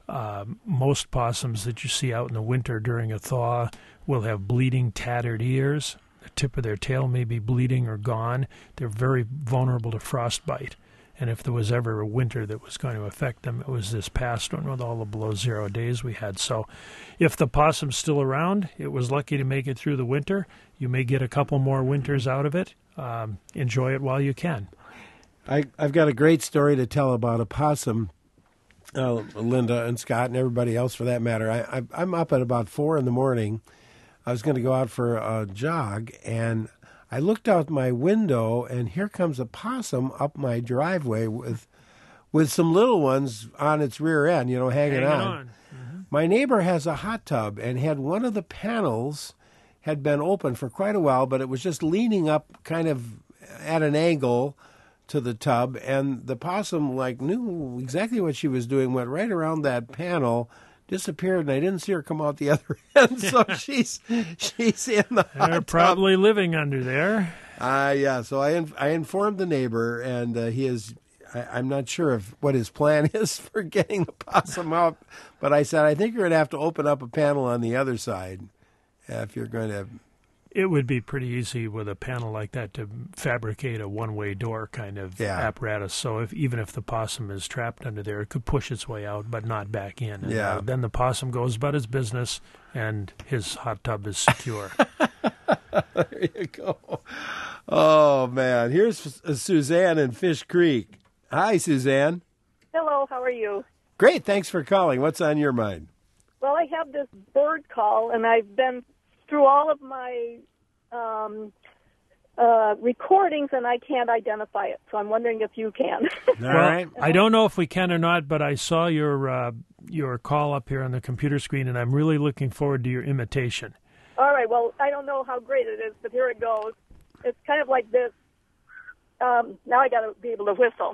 Most possums that you see out in the winter during a thaw will have bleeding, tattered ears. The tip of their tail may be bleeding or gone. They're very vulnerable to frostbite. And if there was ever a winter that was going to affect them, it was this past one with all the below zero days we had. So if the possum's still around, it was lucky to make it through the winter. You may get a couple more winters out of it. Enjoy it while you can. I've got a great story to tell about a possum, Linda and Scott and everybody else for that matter. I'm up at about 4 a.m. I was going to go out for a jog, and I looked out my window, and here comes a possum up my driveway with some little ones on its rear end, hanging on. Mm-hmm. My neighbor has a hot tub and had one of the panels had been open for quite a while, but it was just leaning up kind of at an angle to the tub, and the possum knew exactly what she was doing, went right around that panel, disappeared, and I didn't see her come out the other end. So she's in the hot They're tub. probably living under there. Yeah. So I informed the neighbor, and he is. I'm not sure what his plan is for getting the possum out, but I said I think you're going to have to open up a panel on the other side if you're going to. It would be pretty easy with a panel like that to fabricate a one-way door kind of apparatus. So even if the possum is trapped under there, it could push its way out, but not back in. And, then the possum goes about its business, and his hot tub is secure. There you go. Oh, man. Here's Suzanne in Fish Creek. Hi, Suzanne. Hello, how are you? Great. Thanks for calling. What's on your mind? Well, I have this bird call, and I've been through all of my recordings, and I can't identify it. So I'm wondering if you can. All right. I don't know if we can or not, but I saw your call up here on the computer screen, and I'm really looking forward to your imitation. All right. Well, I don't know how great it is, but here it goes. It's kind of like this. Now I got to be able to whistle.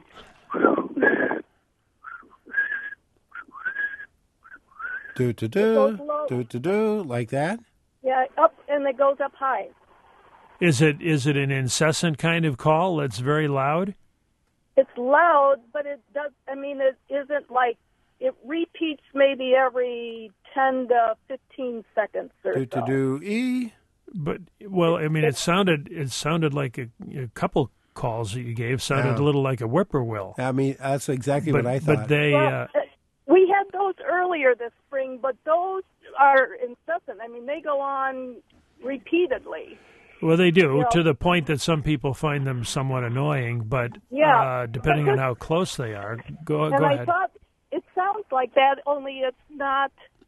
Do, like that? Yeah, up, and it goes up high. Is it an incessant kind of call that's very loud? It's loud, but it does. I mean, it isn't like it repeats maybe every 10 to 15 seconds or so. Do. But I mean, it sounded like a couple calls that you gave sounded a little like a whippoorwill. I mean, that's exactly what I thought. But they. We had those earlier this spring, but those are incessant. I mean, they go on repeatedly. Well, they do, to the point that some people find them somewhat annoying, but depending on how close they are. Go ahead. I thought it sounds like that, only it's not,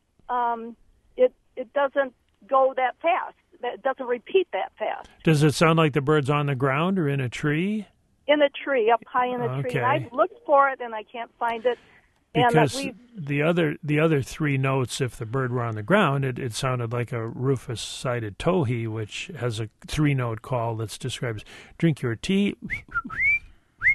it doesn't go that fast. It doesn't repeat that fast. Does it sound like the bird's on the ground or in a tree? In a tree, up high in a tree. And I've looked for it, and I can't find it. Because the other three notes, if the bird were on the ground, it sounded like a rufous-sided towhee, which has a 3-note call that describes drink your tea.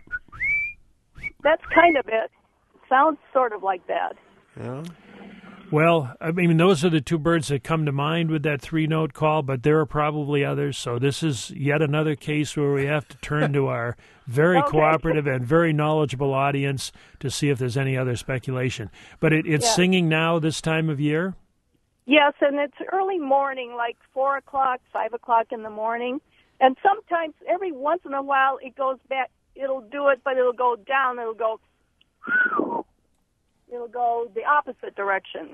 That's kind of it. Sounds sort of like that. Yeah. Well, I mean, those are the two birds that come to mind with that 3-note call, but there are probably others. So this is yet another case where we have to turn to our very cooperative and very knowledgeable audience to see if there's any other speculation. But it's singing now this time of year? Yes, and it's early morning, like 4 o'clock, 5 o'clock in the morning. And sometimes, every once in a while, it goes back. It'll do it, but it'll go down. It'll go the opposite direction.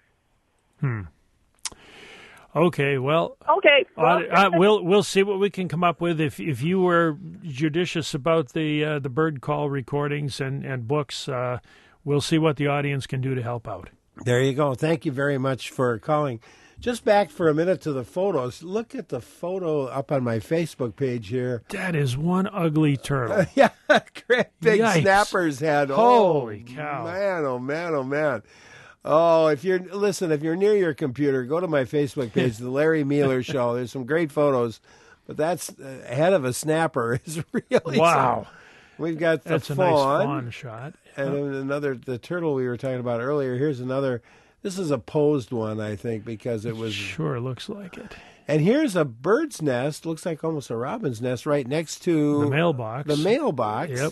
Okay, well. Okay. We'll see what we can come up with. If you were judicious about the bird call recordings and books, we'll see what the audience can do to help out. There you go. Thank you very much for calling. Just back for a minute to the photos. Look at the photo up on my Facebook page here. That is one ugly turtle. Yeah, great big Yikes. snapper's head. Holy cow. Man, oh man, oh man. Oh, if you're near your computer, go to my Facebook page, The Larry Mealer Show. There's some great photos, but that's head of a snapper is really wow. We've got the that's fawn, a nice fawn shot, and the turtle we were talking about earlier. Here's another. This is a posed one, I think, because it was sure looks like it. And here's a bird's nest, looks like almost a robin's nest, right next to the mailbox. The mailbox. Yep.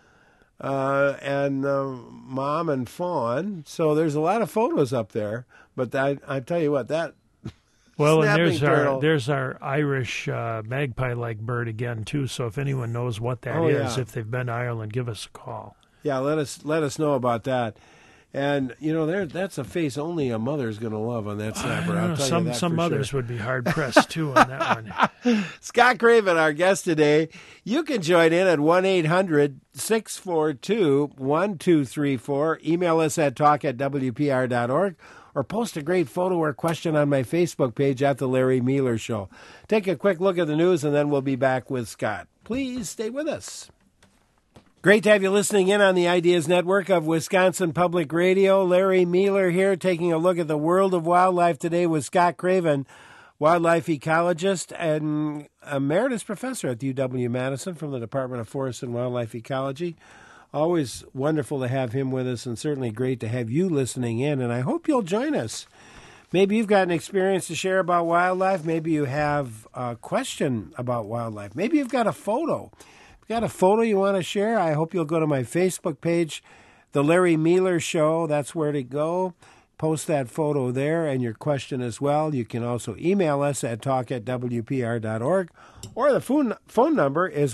And mom and fawn. So there's a lot of photos up there. But I tell you what, that well, and turtle, there's our Irish magpie-like bird again too. So if anyone knows what that is, if they've been to Ireland, give us a call. Yeah, let us know about that. And that's a face only a mother's going to love on that snapper. I'll tell you that some for mothers sure. would be hard pressed too on that one. Scott Craven, our guest today. You can join in at 1-800-642-1234. Email us at talk@wpr.org or post a great photo or question on my Facebook page at The Larry Mealer Show. Take a quick look at the news and then we'll be back with Scott. Please stay with us. Great to have you listening in on the Ideas Network of Wisconsin Public Radio. Larry Mealer here, taking a look at the world of wildlife today with Scott Craven, wildlife ecologist and emeritus professor at UW-Madison from the Department of Forest and Wildlife Ecology. Always wonderful to have him with us, and certainly great to have you listening in, and I hope you'll join us. Maybe you've got an experience to share about wildlife. Maybe you have a question about wildlife. Maybe you've got a photo. Got a photo you want to share? I hope you'll go to my Facebook page, The Larry Mealer Show. That's where to go. Post that photo there and your question as well. You can also email us at talk@wpr.org, or the phone number is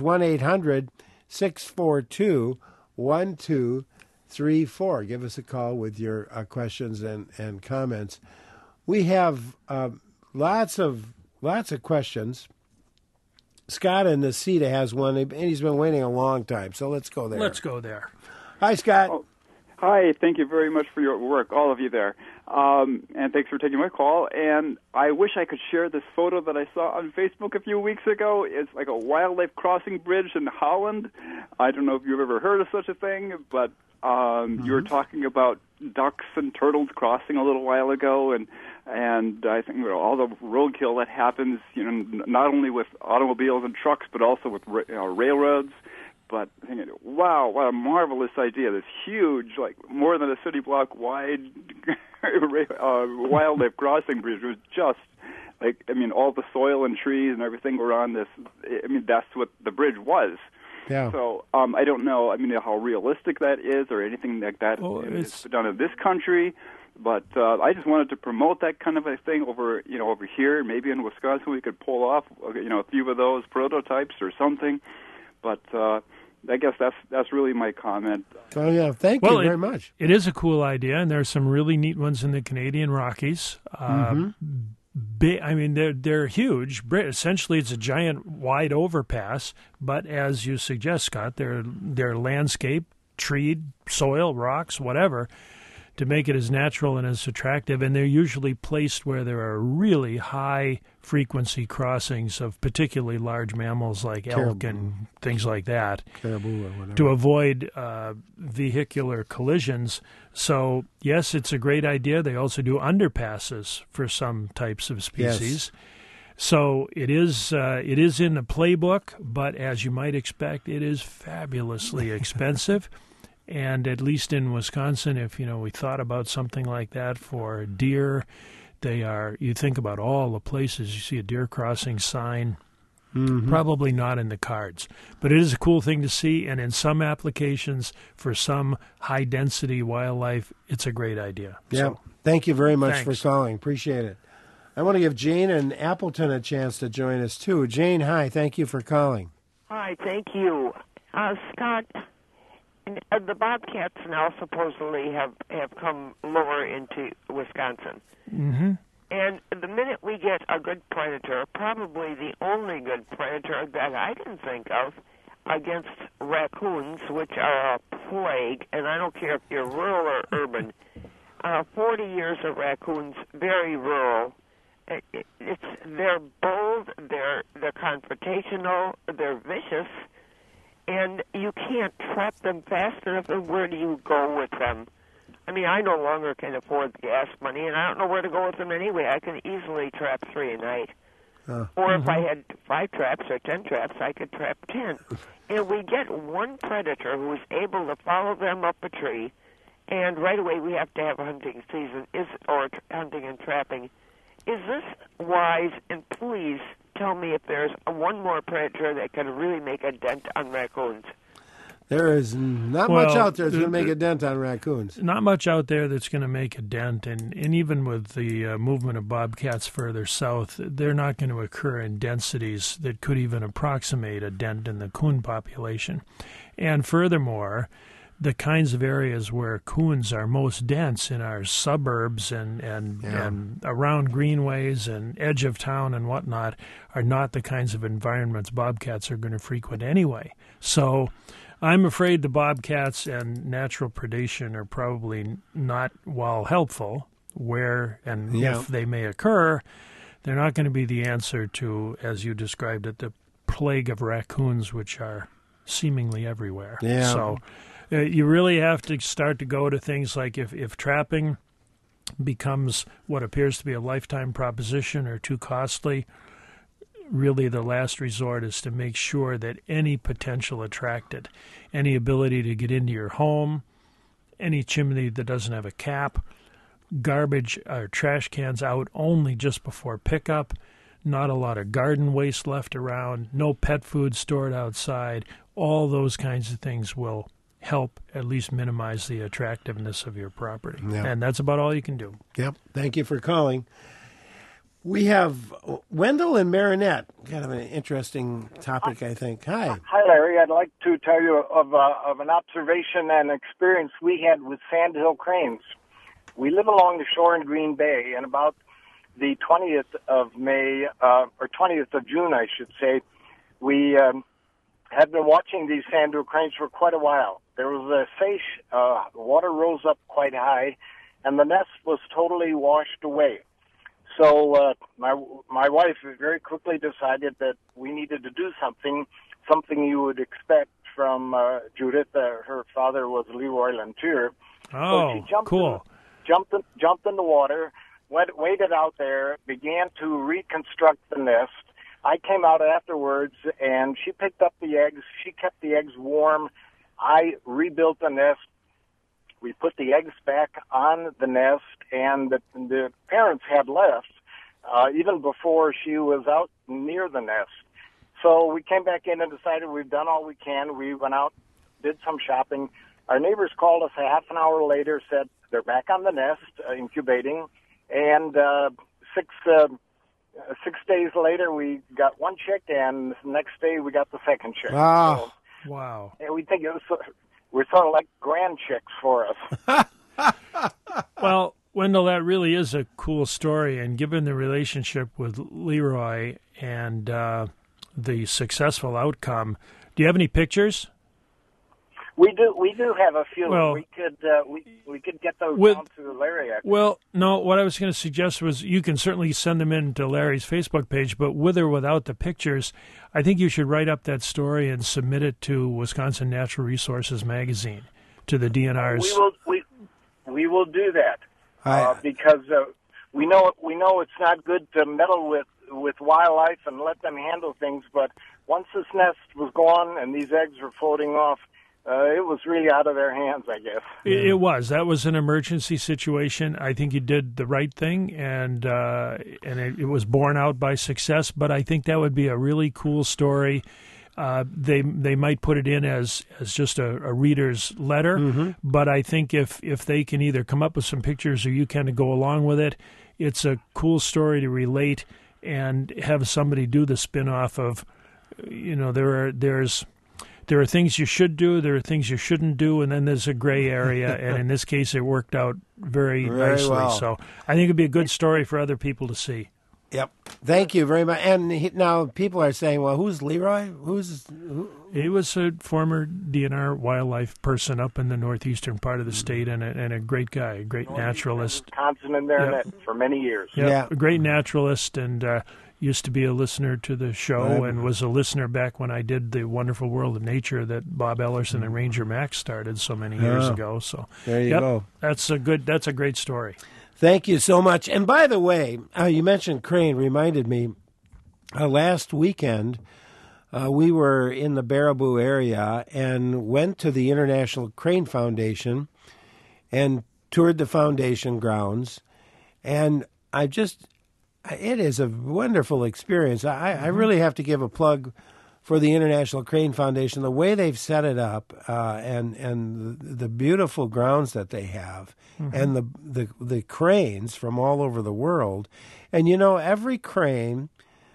1-800-642-1234. Give us a call with your questions and comments. We have lots of questions. Scott in the CETA has one, and he's been waiting a long time, so let's go there. Let's go there. Hi, Scott. Oh, hi, thank you very much for your work, all of you there. And thanks for taking my call. And I wish I could share this photo that I saw on Facebook a few weeks ago. It's like a wildlife crossing bridge in Holland. I don't know if you've ever heard of such a thing, but you were talking about ducks and turtles crossing a little while ago, and I think all the roadkill that happens, not only with automobiles and trucks, but also with railroads. But thinking, wow, what a marvelous idea! This huge, like more than a city block wide wildlife crossing bridge. It was just all the soil and trees and everything were on this. That's what the bridge was. Yeah. So I don't know. How realistic that is, or anything like that is done in this country. But I just wanted to promote that kind of a thing over here. Maybe in Wisconsin we could pull off, a few of those prototypes or something. But I guess that's really my comment. Oh yeah, thank you very much. It is a cool idea, and there's some really neat ones in the Canadian Rockies. They're huge. Essentially, it's a giant wide overpass. But as you suggest, Scott, they're landscape, treed, soil, rocks, whatever, to make it as natural and as attractive. And they're usually placed where there are really high-frequency crossings of particularly large mammals like elk and things like that, caribou or whatever, to avoid vehicular collisions. So, yes, it's a great idea. They also do underpasses for some types of species. Yes. So it is in the playbook, but as you might expect, it is fabulously expensive. And at least in Wisconsin, if we thought about something like that for deer, you think about all the places you see a deer crossing sign. Mm-hmm. Probably not in the cards, but it is a cool thing to see, and in some applications for some high-density wildlife, it's a great idea. Yeah, so, thank you very much thanks. for calling. Appreciate it. I want to give Jane in Appleton a chance to join us, too. Jane, hi. Thank you for calling. Hi, thank you. Scott, the bobcats now supposedly have come lower into Wisconsin. Mm-hmm. And the minute we get a good predator, probably the only good predator that I can think of against raccoons, which are a plague, and I don't care if you're rural or urban, 40 years of raccoons, very rural. They're bold, they're confrontational, they're vicious, and you can't trap them fast enough, and where do you go with them? I mean, I no longer can afford the gas money, and I don't know where to go with them anyway. I can easily trap 3 a night. Or if I had 5 traps or 10 traps, I could trap 10. And we get one predator who is able to follow them up a tree, and right away we have to have a hunting season, or hunting and trapping. Is this wise? And please tell me if there's one more predator that can really make a dent on raccoons. There is not much out there that's going to make a dent on raccoons. Not much out there that's going to make a dent, and even with the movement of bobcats further south, they're not going to occur in densities that could even approximate a dent in the coon population. And furthermore, the kinds of areas where coons are most dense in our suburbs and around greenways and edge of town and whatnot are not the kinds of environments bobcats are going to frequent anyway. So I'm afraid the bobcats and natural predation are probably not, while helpful, where and if they may occur, they're not going to be the answer to, as you described it, the plague of raccoons, which are seemingly everywhere. Yeah. So you really have to start to go to things like if trapping becomes what appears to be a lifetime proposition or too costly, really the last resort is to make sure that any potential attracted, any ability to get into your home, any chimney that doesn't have a cap, garbage or trash cans out only just before pickup, not a lot of garden waste left around, no pet food stored outside, all those kinds of things will help at least minimize the attractiveness of your property. Yeah. And that's about all you can do. Yep. Thank you for calling. We have Wendell and Marinette. Kind of an interesting topic, I think. Hi. Hi, Larry. I'd like to tell you of an observation and experience we had with sandhill cranes. We live along the shore in Green Bay, and about the 20th of May, or 20th of June, I should say, we had been watching these sandhill cranes for quite a while. There was a seiche, water rose up quite high, and the nest was totally washed away. So my wife very quickly decided that we needed to do something you would expect from Judith. Her father was Leroy Lantier. Oh, so she jumped cool. Jumped in the water, waded out there, began to reconstruct the nest. I came out afterwards, and she picked up the eggs. She kept the eggs warm. I rebuilt the nest. We put the eggs back on the nest, and the parents had left even before she was out near the nest. So we came back in and decided we've done all we can. We went out, did some shopping. Our neighbors called us a half an hour later, said they're back on the nest, incubating, and 6 days later we got one chick, and the next day we got the second chick. Wow. So, wow. And we think we're sort of like grand chicks for us. Well, Wendell, that really is a cool story, and given the relationship with Leroy and the successful outcome, do you have any pictures? We do have a few. Well, we could get those down to Larry. Well, no, what I was going to suggest was you can certainly send them in to Larry's Facebook page, but with or without the pictures, I think you should write up that story and submit it to Wisconsin Natural Resources Magazine, to the DNR's. We will do that because we know it's not good to meddle with wildlife and let them handle things. But once this nest was gone and these eggs were floating off, it was really out of their hands, I guess. It was. That was an emergency situation. I think you did the right thing, and it was borne out by success. But I think that would be a really cool story. They might put it in as just a reader's letter, but I think if they can either come up with some pictures or you kind of go along with it, it's a cool story to relate and have somebody do the spin-off of, there are things you should do, there are things you shouldn't do, and then there's a gray area. And in this case, it worked out very nicely. Well. So I think it'd be a good story for other people to see. Yep. Thank you very much. And now people are saying, well, who's Leroy? Who? He was a former DNR wildlife person up in the northeastern part of the state, and a great guy, a great naturalist. Wisconsin and there for many years. Yeah, a great naturalist, and used to be a listener to the show and was a listener back when I did the Wonderful World of Nature that Bob Ellerson and Ranger Max started so many years ago. So there you go. That's a great story. Thank you so much. And by the way, you mentioned crane, reminded me, last weekend we were in the Baraboo area and went to the International Crane Foundation and toured the foundation grounds. And it is a wonderful experience. I really have to give a plug for the International Crane Foundation, the way they've set it up, and the beautiful grounds that they have, and the cranes from all over the world. And every crane,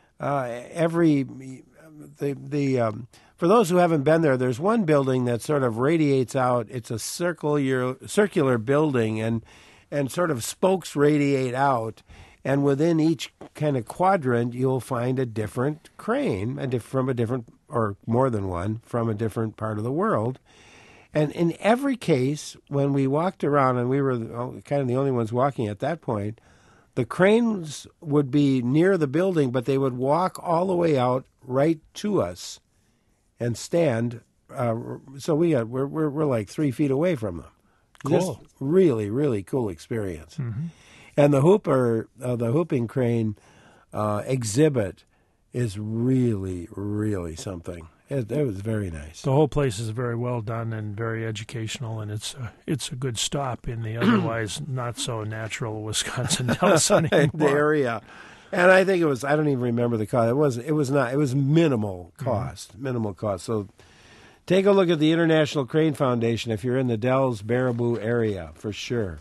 for those who haven't been there, there's one building that sort of radiates out. It's a circular building, and sort of spokes radiate out. And within each kind of quadrant, you'll find a different crane, from a different, or more than one, from a different part of the world. And in every case, when we walked around, and we were kind of the only ones walking at that point, the cranes would be near the building, but they would walk all the way out right to us and stand. So we're like 3 feet away from them. Cool. Just really, really cool experience. And the whooping crane exhibit is really, really something. It was very nice. The whole place is very well done and very educational, and it's a good stop in the otherwise not so natural Wisconsin Dells anymore. The area. And I think I don't even remember the cost. It was minimal cost. Minimal cost. So take a look at the International Crane Foundation if you're in the Dells Baraboo area, for sure.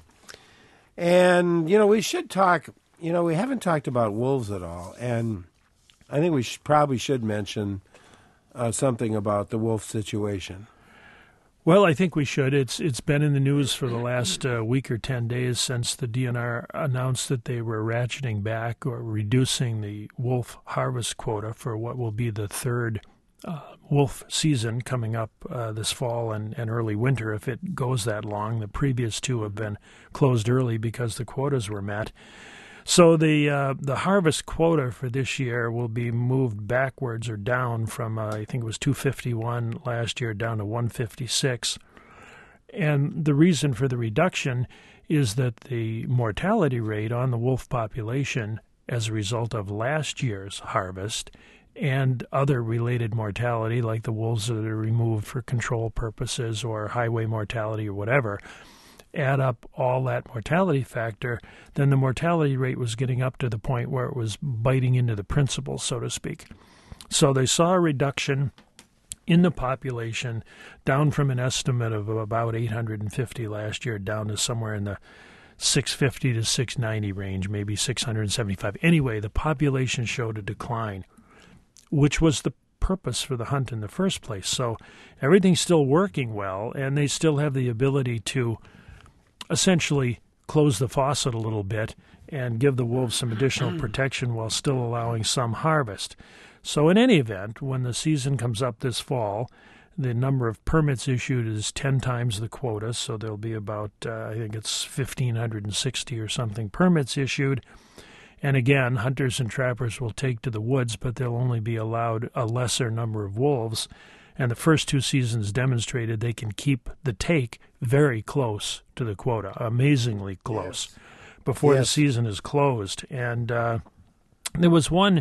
And, we should talk, we haven't talked about wolves at all. And I think we probably should mention something about the wolf situation. Well, I think we should. It's been in the news for the last week or 10 days since the DNR announced that they were ratcheting back or reducing the wolf harvest quota for what will be the third wolf season coming up this fall and early winter, if it goes that long. The previous two have been closed early because the quotas were met. So the harvest quota for this year will be moved backwards or down from, I think it was 251 last year, down to 156. And the reason for the reduction is that the mortality rate on the wolf population as a result of last year's harvest and other related mortality, like the wolves that are removed for control purposes or highway mortality or whatever, add up all that mortality factor, then the mortality rate was getting up to the point where it was biting into the principal, so to speak. So they saw a reduction in the population down from an estimate of about 850 last year down to somewhere in the 650 to 690 range, maybe 675. Anyway, the population showed a decline, which was the purpose for the hunt in the first place. So everything's still working well, and they still have the ability to essentially close the faucet a little bit and give the wolves some additional protection while still allowing some harvest. So in any event, when the season comes up this fall, the number of permits issued is 10 times the quota, so there'll be about, I think it's 1,560 or something permits issued. And again, hunters and trappers will take to the woods, but they'll only be allowed a lesser number of wolves. And the first two seasons demonstrated they can keep the take very close to the quota, amazingly close, before the season is closed. And there was one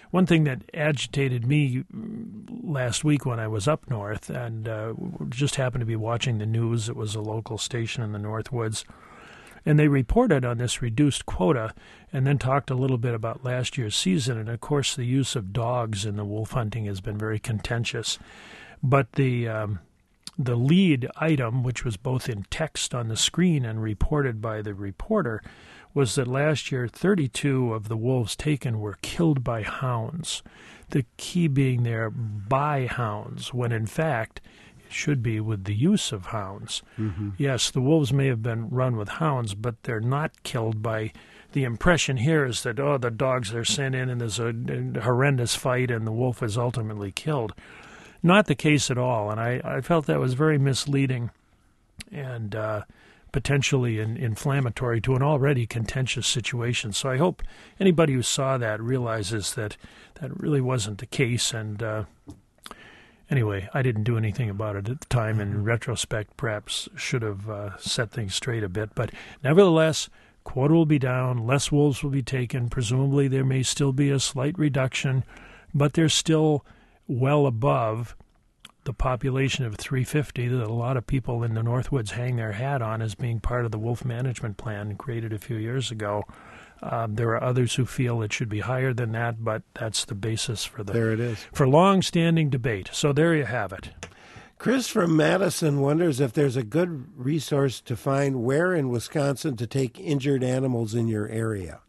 one thing that agitated me last week when I was up north, and just happened to be watching the news. It was a local station in the Northwoods, and they reported on this reduced quota and then talked a little bit about last year's season. And, of course, the use of dogs in the wolf hunting has been very contentious. But the lead item, which was both in text on the screen and reported by the reporter, was that last year 32 of the wolves taken were killed by hounds. The key being there, by hounds, when in fact it should be with the use of hounds. Mm-hmm. Yes, the wolves may have been run with hounds, but they're not killed by... The impression here is that, the dogs are sent in and there's a horrendous fight and the wolf is ultimately killed. Not the case at all, and I felt that was very misleading and potentially inflammatory to an already contentious situation. So I hope anybody who saw that realizes that that really wasn't the case. And anyway, I didn't do anything about it at the time. In retrospect, perhaps should have set things straight a bit. But nevertheless, quota will be down, less wolves will be taken. Presumably there may still be a slight reduction, but there's still well above the population of 350 that a lot of people in the Northwoods hang their hat on as being part of the wolf management plan created a few years ago. There are others who feel it should be higher than that, but that's the basis for there it is. For long-standing debate. So there you have it. Chris from Madison wonders if there's a good resource to find where in Wisconsin to take injured animals in your area.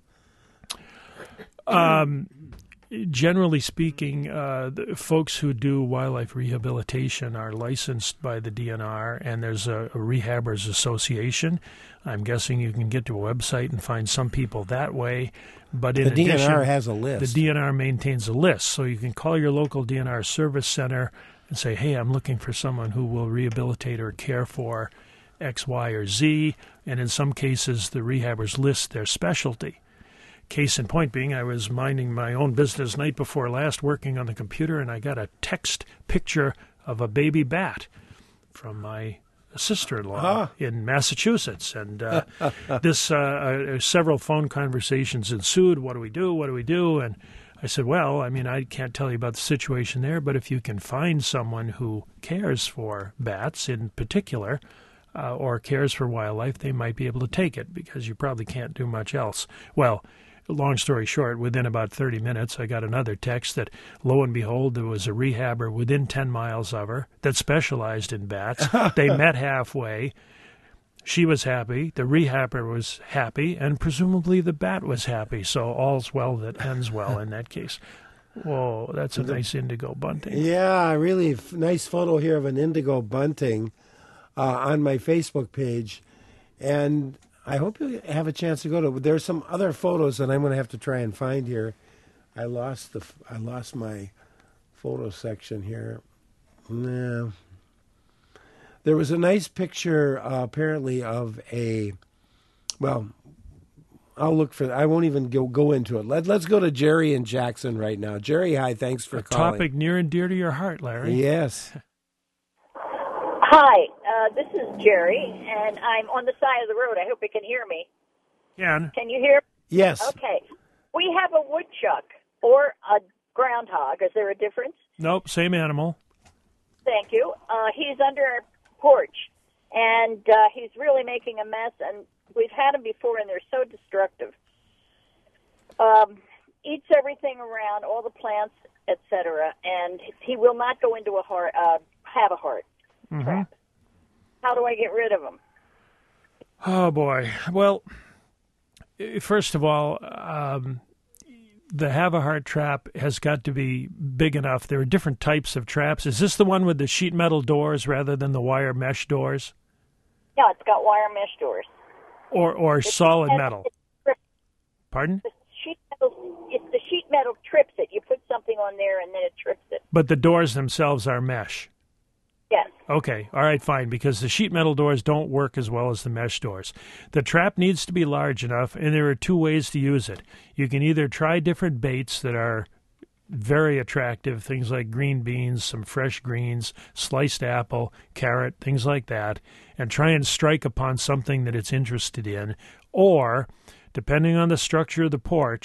Generally speaking, the folks who do wildlife rehabilitation are licensed by the DNR, and there's a Rehabbers Association. I'm guessing you can get to a website and find some people that way. But in the addition, DNR has a list. The DNR maintains a list, so you can call your local DNR service center and say, hey, I'm looking for someone who will rehabilitate or care for X, Y, or Z. And in some cases, the rehabbers list their specialty. Case in point being, I was minding my own business night before last working on the computer, and I got a text picture of a baby bat from my sister-in-law in Massachusetts. And several phone conversations ensued. What do we do? What do we do? And I said, well, I mean, I can't tell you about the situation there, but if you can find someone who cares for bats in particular, or cares for wildlife, they might be able to take it, because you probably can't do much else. Well, long story short, within about 30 minutes, I got another text that, lo and behold, there was a rehabber within 10 miles of her that specialized in bats. They met halfway. She was happy, the rehabber was happy, and presumably the bat was happy. So all's well that ends well in that case. Whoa, that's a nice indigo bunting. Yeah, really nice photo here of an indigo bunting on my Facebook page. And I hope you have a chance to go to. There's some other photos that I'm going to have to try and find here. I lost my photo section here. No. There was a nice picture apparently of a. Well, I'll look for. I won't even go into it. Let's go to Jerry in Jackson right now. Jerry, hi. Thanks for calling. Topic near and dear to your heart, Larry. Yes. Hi, this is Jerry, and I'm on the side of the road. I hope you can hear me. Can you hear? Yes. Okay. We have a woodchuck or a groundhog. Is there a difference? Nope, same animal. Thank you. He's under our porch, and he's really making a mess, and we've had him before, and they're so destructive. Eats everything around, all the plants, etc., and he will not go into have a heart. Trap. How do I get rid of them? Oh, boy. Well, first of all, the have a heart trap has got to be big enough. There are different types of traps. Is this the one with the sheet metal doors rather than the wire mesh doors? Yeah, it's got wire mesh doors. Or solid metal? Pardon? It's the sheet metal trips it. You put something on there and then it trips it. But the doors themselves are mesh? Yes. Okay, all right, fine, because the sheet metal doors don't work as well as the mesh doors. The trap needs to be large enough, and there are two ways to use it. You can either try different baits that are very attractive, things like green beans, some fresh greens, sliced apple, carrot, things like that, and try and strike upon something that it's interested in. Or, depending on the structure of the porch,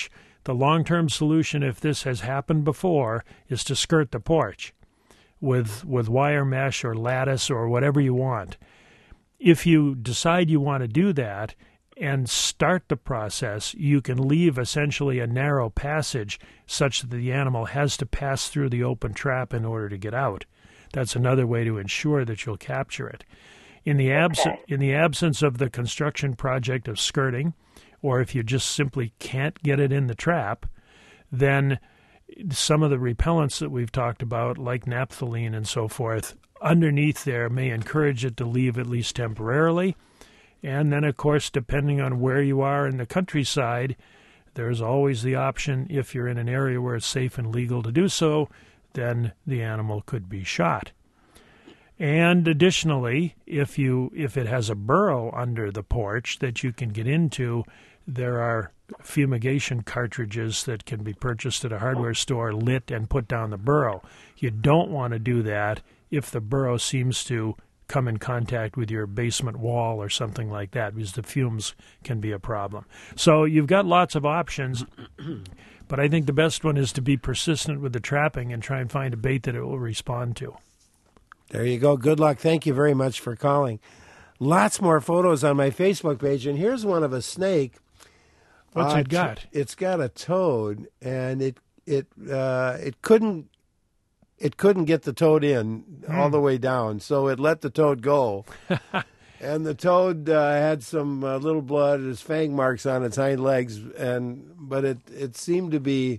The long-term solution, if this has happened before, is to skirt the porch with wire mesh or lattice or whatever you want. If you decide you want to do that and start the process, you can leave essentially a narrow passage such that the animal has to pass through the open trap in order to get out. That's another way to ensure that you'll capture it. In the absence of the construction project of skirting, or if you just simply can't get it in the trap, then some of the repellents that we've talked about, like naphthalene and so forth, underneath there may encourage it to leave at least temporarily. And then, of course, depending on where you are in the countryside, there's always the option, if you're in an area where it's safe and legal to do so, then the animal could be shot. And additionally, if it has a burrow under the porch that you can get into, there are fumigation cartridges that can be purchased at a hardware store, lit and put down the burrow. You don't want to do that if the burrow seems to come in contact with your basement wall or something like that, because the fumes can be a problem. So you've got lots of options, but I think the best one is to be persistent with the trapping and try and find a bait that it will respond to. There you go. Good luck. Thank you very much for calling. Lots more photos on my Facebook page, and here's one of a snake. What's it got? It's got a toad, and it couldn't get the toad in all the way down, so it let the toad go. And the toad had some little blood, his fang marks on its hind legs, but it seemed to be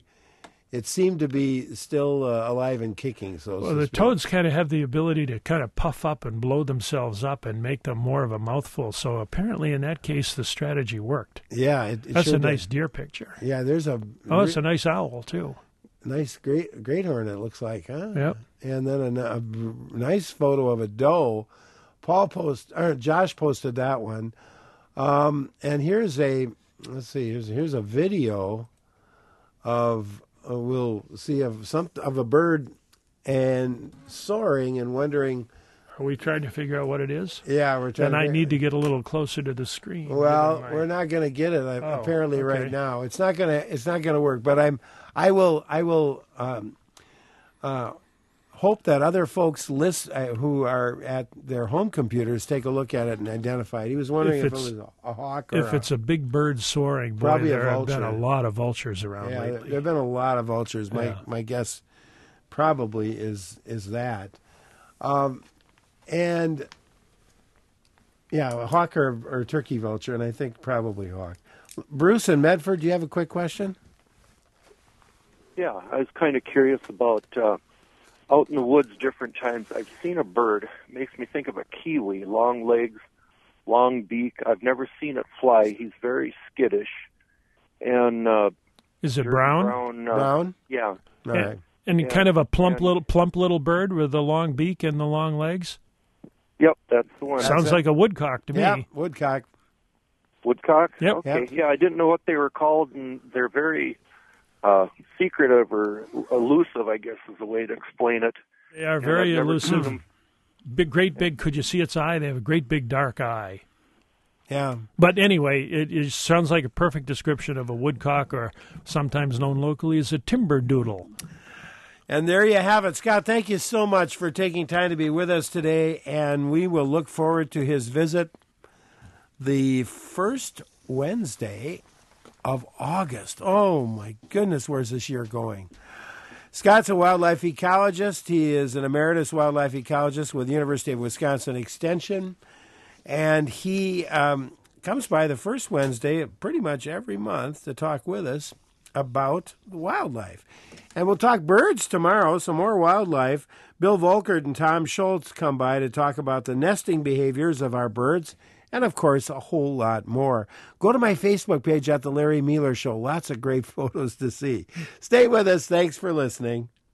still alive and kicking. Well, the toads kind of have the ability to kind of puff up and blow themselves up and make them more of a mouthful. So apparently, in that case, the strategy worked. Yeah, that's a nice deer picture. Yeah, there's a. It's a nice owl too. Nice great horn. It looks like, huh? Yep. And then a nice photo of a doe. Josh posted that one. And here's a video of. We'll see of a bird and soaring and wondering. Are we trying to figure out what it is? Yeah, we're trying. Then I need to get a little closer to the screen. Well, we're not going to get it apparently right now. It's not gonna work. But I will hope that other folks who are at their home computers take a look at it and identify it. He was wondering if it was a hawk or it's a big bird soaring. Boy, probably there a have vulture. been a lot of vultures around lately. There have been a lot of vultures. My guess probably is that. And a hawk or turkey vulture, and I think probably hawk. Bruce in Medford, do you have a quick question? Yeah, I was kind of curious about out in the woods different times. I've seen a bird. It makes me think of a kiwi, long legs, long beak. I've never seen it fly. He's very skittish. And is it brown? Brown? Yeah. All right. And kind of a plump little bird with the long beak and the long legs? Yep, that's the one. Sounds like a woodcock to me. Yeah, woodcock. Woodcock? Yep. Okay. Yep. Yeah, I didn't know what they were called, and they're very secretive or elusive, I guess is the way to explain it. They are And very I've never elusive. seen them. Great big. Could you see its eye? They have a great big dark eye. Yeah. But anyway, it sounds like a perfect description of a woodcock, or sometimes known locally as a timber doodle. And there you have it. Scott, thank you so much for taking time to be with us today, and we will look forward to his visit the first Wednesday of August. Oh, my goodness, where's this year going? Scott's a wildlife ecologist. He is an emeritus wildlife ecologist with the University of Wisconsin Extension, and he comes by the first Wednesday pretty much every month to talk with us about wildlife. And we'll talk birds tomorrow, some more wildlife. Bill Volkert and Tom Schultz come by to talk about the nesting behaviors of our birds, and, of course, a whole lot more. Go to my Facebook page at The Larry Miller Show. Lots of great photos to see. Stay with us. Thanks for listening.